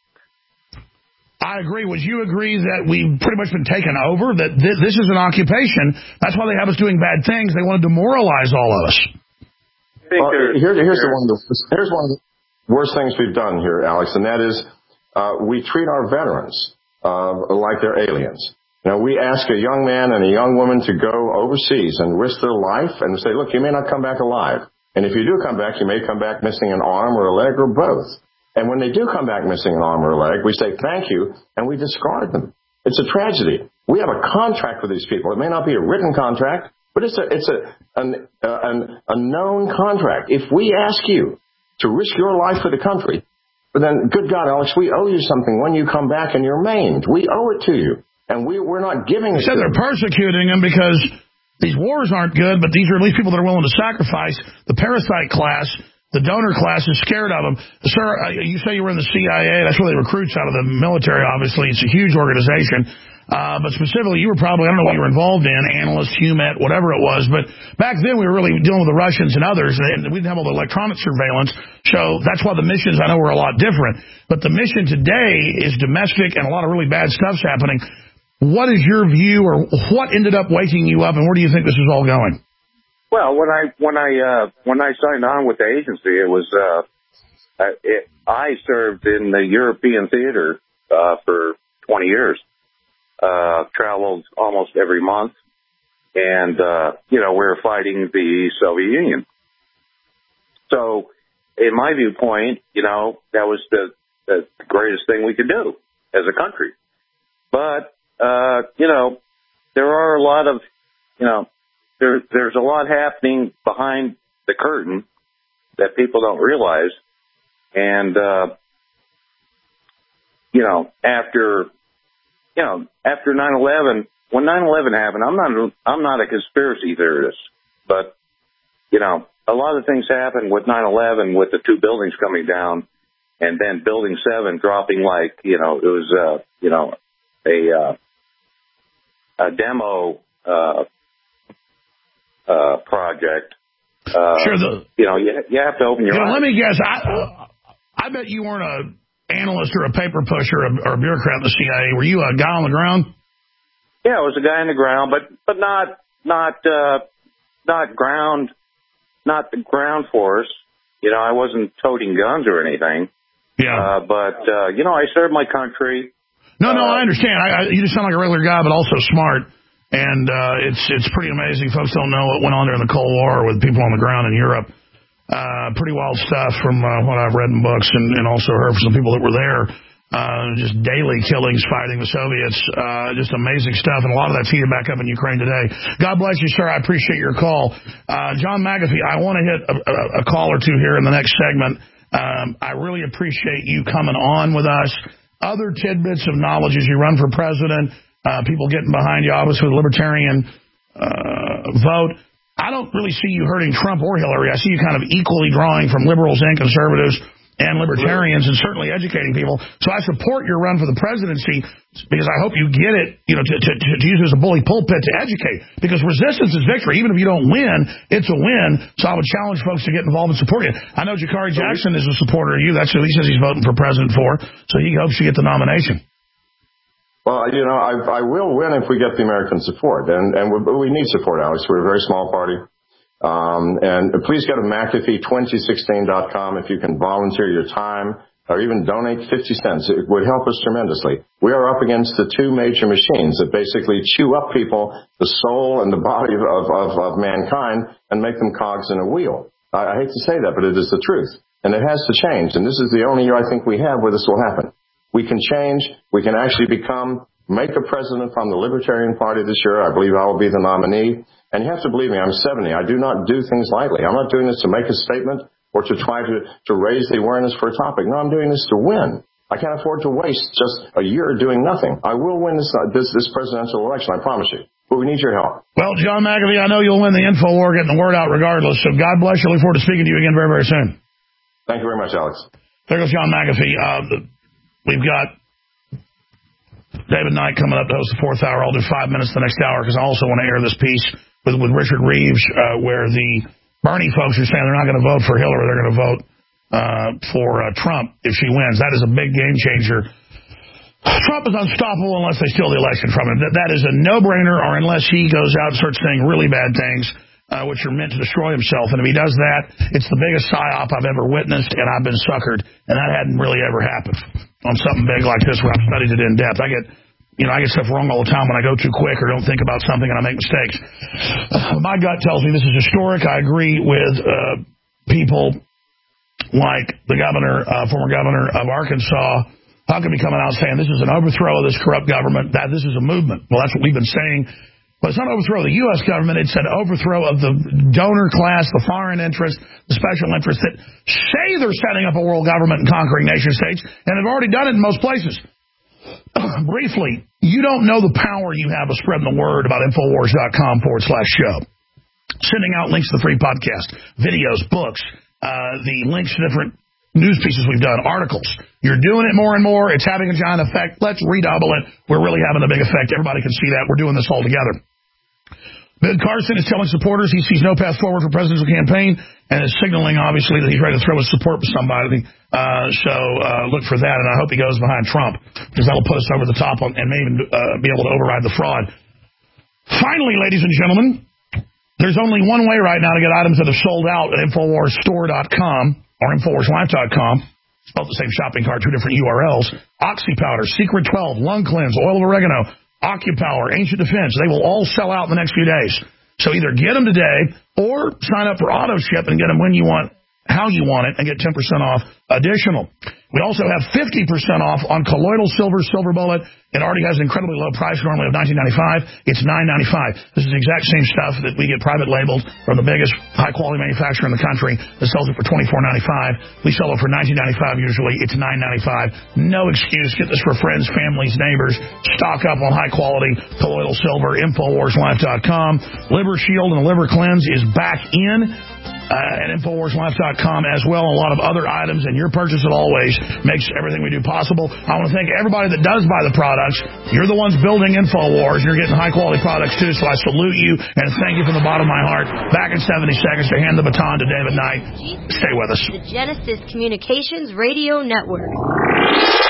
I agree. Would you agree that we've pretty much been taken over, that this is an occupation? That's why they have us doing bad things. They want to demoralize all of us.
Well, here's one of the worst things we've done here, Alex, and that is we treat our veterans like they're aliens. Now, we ask a young man and a young woman to go overseas and risk their life and say, look, you may not come back alive. And if you do come back, you may come back missing an arm or a leg or both. And when they do come back missing an arm or a leg, we say thank you, and we discard them. It's a tragedy. We have a contract with these people. It may not be a written contract, but it's a known contract. If we ask you to risk your life for the country, then, good God, Alex, we owe you something when you come back and you're maimed. We owe it to you, and we're not giving it to you.
They're persecuting them because these wars aren't good, but these are at least people that are willing to sacrifice. The parasite class, the donor class, is scared of them. Sir, you say you were in the CIA. That's where they recruits out of the military, obviously. It's a huge organization. But specifically, you were probably, I don't know what you were involved in, analyst, HUMET, whatever it was. But back then, we were really dealing with the Russians and others, and we didn't have all the electronic surveillance. So that's why the missions, I know, were a lot different. But the mission today is domestic, and a lot of really bad stuff's happening. What is your view, or what ended up waking you up, and where do you think this is all going?
Well, when I signed on with the agency, it was I served in the European theater for 20 years. Traveled almost every month, and you know, we were fighting the Soviet Union. So, in my viewpoint, you know, that was the greatest thing we could do as a country. But you know, there are a lot of, you know, there's a lot happening behind the curtain that people don't realize, and you know, after 9/11, when 9/11 happened, I'm not a conspiracy theorist, but, you know, a lot of things happened with 9/11, with the two buildings coming down, and then Building 7 dropping like, you know, it was, you know, a demo project.
Sure.
You know, you have to open your eyes.
Let me guess. I bet you weren't an analyst or a paper pusher or a bureaucrat in the CIA. Were you a guy on the ground?
Yeah, I was a guy on the ground, but not the ground force. You know, I wasn't toting guns or anything.
Yeah.
But you know, I served my country.
No, I understand. You just sound like a regular guy, but also smart. And it's pretty amazing. Folks don't know what went on there in the Cold War with people on the ground in Europe. Pretty wild stuff from what I've read in books and also heard from some people that were there. Just daily killings fighting the Soviets. Just amazing stuff. And a lot of that's heated back up in Ukraine today. God bless you, sir. I appreciate your call. John McAfee, I want to hit a call or two here in the next segment. I really appreciate you coming on with us. Other tidbits of knowledge as you run for president, people getting behind you, obviously, with the libertarian vote. I don't really see you hurting Trump or Hillary. I see you kind of equally drawing from liberals and conservatives and libertarians and certainly educating people. So I support your run for the presidency because I hope you get it, to use it as a bully pulpit to educate. Because resistance is victory. Even if you don't win, it's a win. So I would challenge folks to get involved and support you. I know Jakari Jackson is a supporter of you. That's who he says he's voting for president for. So he hopes you get the nomination.
Well, I will win if we get the American support, and we need support, Alex. We're a very small party. And please go to McAfee2016.com if you can volunteer your time or even donate 50 cents. It would help us tremendously. We are up against the two major machines that basically chew up people, the soul and the body of mankind, and make them cogs in a wheel. I hate to say that, but it is the truth. And it has to change. And this is the only year I think we have where this will happen. We can change. We can actually make a president from the Libertarian Party this year. I believe I will be the nominee. And you have to believe me, I'm 70. I do not do things lightly. I'm not doing this to make a statement or to try to raise the awareness for a topic. No, I'm doing this to win. I can't afford to waste just a year doing nothing. I will win this presidential election, I promise you. But we need your help.
Well, John McAfee, I know you'll win the info war, getting the word out regardless. So God bless you. I look forward to speaking to you again very, very soon.
Thank you very much, Alex.
There goes John McAfee. We've got David Knight coming up to host the fourth hour. I'll do 5 minutes the next hour because I also want to air this piece with Richard Reeves where the Bernie folks are saying they're not going to vote for Hillary. They're going to vote for Trump if she wins. That is a big game changer. Trump is unstoppable unless they steal the election from him. That is a no-brainer, or unless he goes out and starts saying really bad things, which are meant to destroy himself. And if he does that, it's the biggest psyop I've ever witnessed, and I've been suckered. And that hadn't really ever happened on something big like this where I've studied it in depth. I get stuff wrong all the time when I go too quick or don't think about something and I make mistakes. My gut tells me this is historic. I agree with people like the former governor of Arkansas. How can he coming out saying this is an overthrow of this corrupt government, that this is a movement? Well, that's what we've been saying. But it's not overthrow of the U.S. government. It's an overthrow of the donor class, the foreign interest, the special interests that say they're setting up a world government and conquering nation states and have already done it in most places. Briefly, you don't know the power you have of spreading the word about Infowars.com/show. Sending out links to the free podcast, videos, books, the links to different news pieces we've done, articles. You're doing it more and more. It's having a giant effect. Let's redouble it. We're really having a big effect. Everybody can see that. We're doing this all together. Ben Carson is telling supporters he sees no path forward for presidential campaign and is signaling, obviously, that he's ready to throw his support for somebody. So look for that, and I hope he goes behind Trump because that'll put us over the top and may even be able to override the fraud. Finally, ladies and gentlemen, there's only one way right now to get items that have sold out at InfoWarsStore.com or InfoWarsLife.com. It's both the same shopping cart, two different URLs. Oxy Powder, Secret 12, Lung Cleanse, Oil of Oregano, OccuPower, Ancient Defense. They will all sell out in the next few days. So either get them today or sign up for auto ship and get them when you want, how you want it, and get 10% off additional. We also have 50% off on Colloidal Silver, Silver Bullet. It already has an incredibly low price, normally of $19.95. It's $9.95. This is the exact same stuff that we get private labeled from the biggest high-quality manufacturer in the country that sells it for $24.95. We sell it for $19.95 usually. It's $9.95. No excuse. Get this for friends, families, neighbors. Stock up on high-quality colloidal silver. InfoWarsLife.com. Liver Shield and the Liver Cleanse is back in at InfoWarsLife.com as well. A lot of other items, and your purchase, as always, makes everything we do possible. I want to thank everybody that does buy the products. You're the ones building InfoWars. You're getting high-quality products, too, so I salute you and thank you from the bottom of my heart. Back in 70 seconds to hand the baton to David Knight. Stay with us.
The Genesis Communications Radio Network.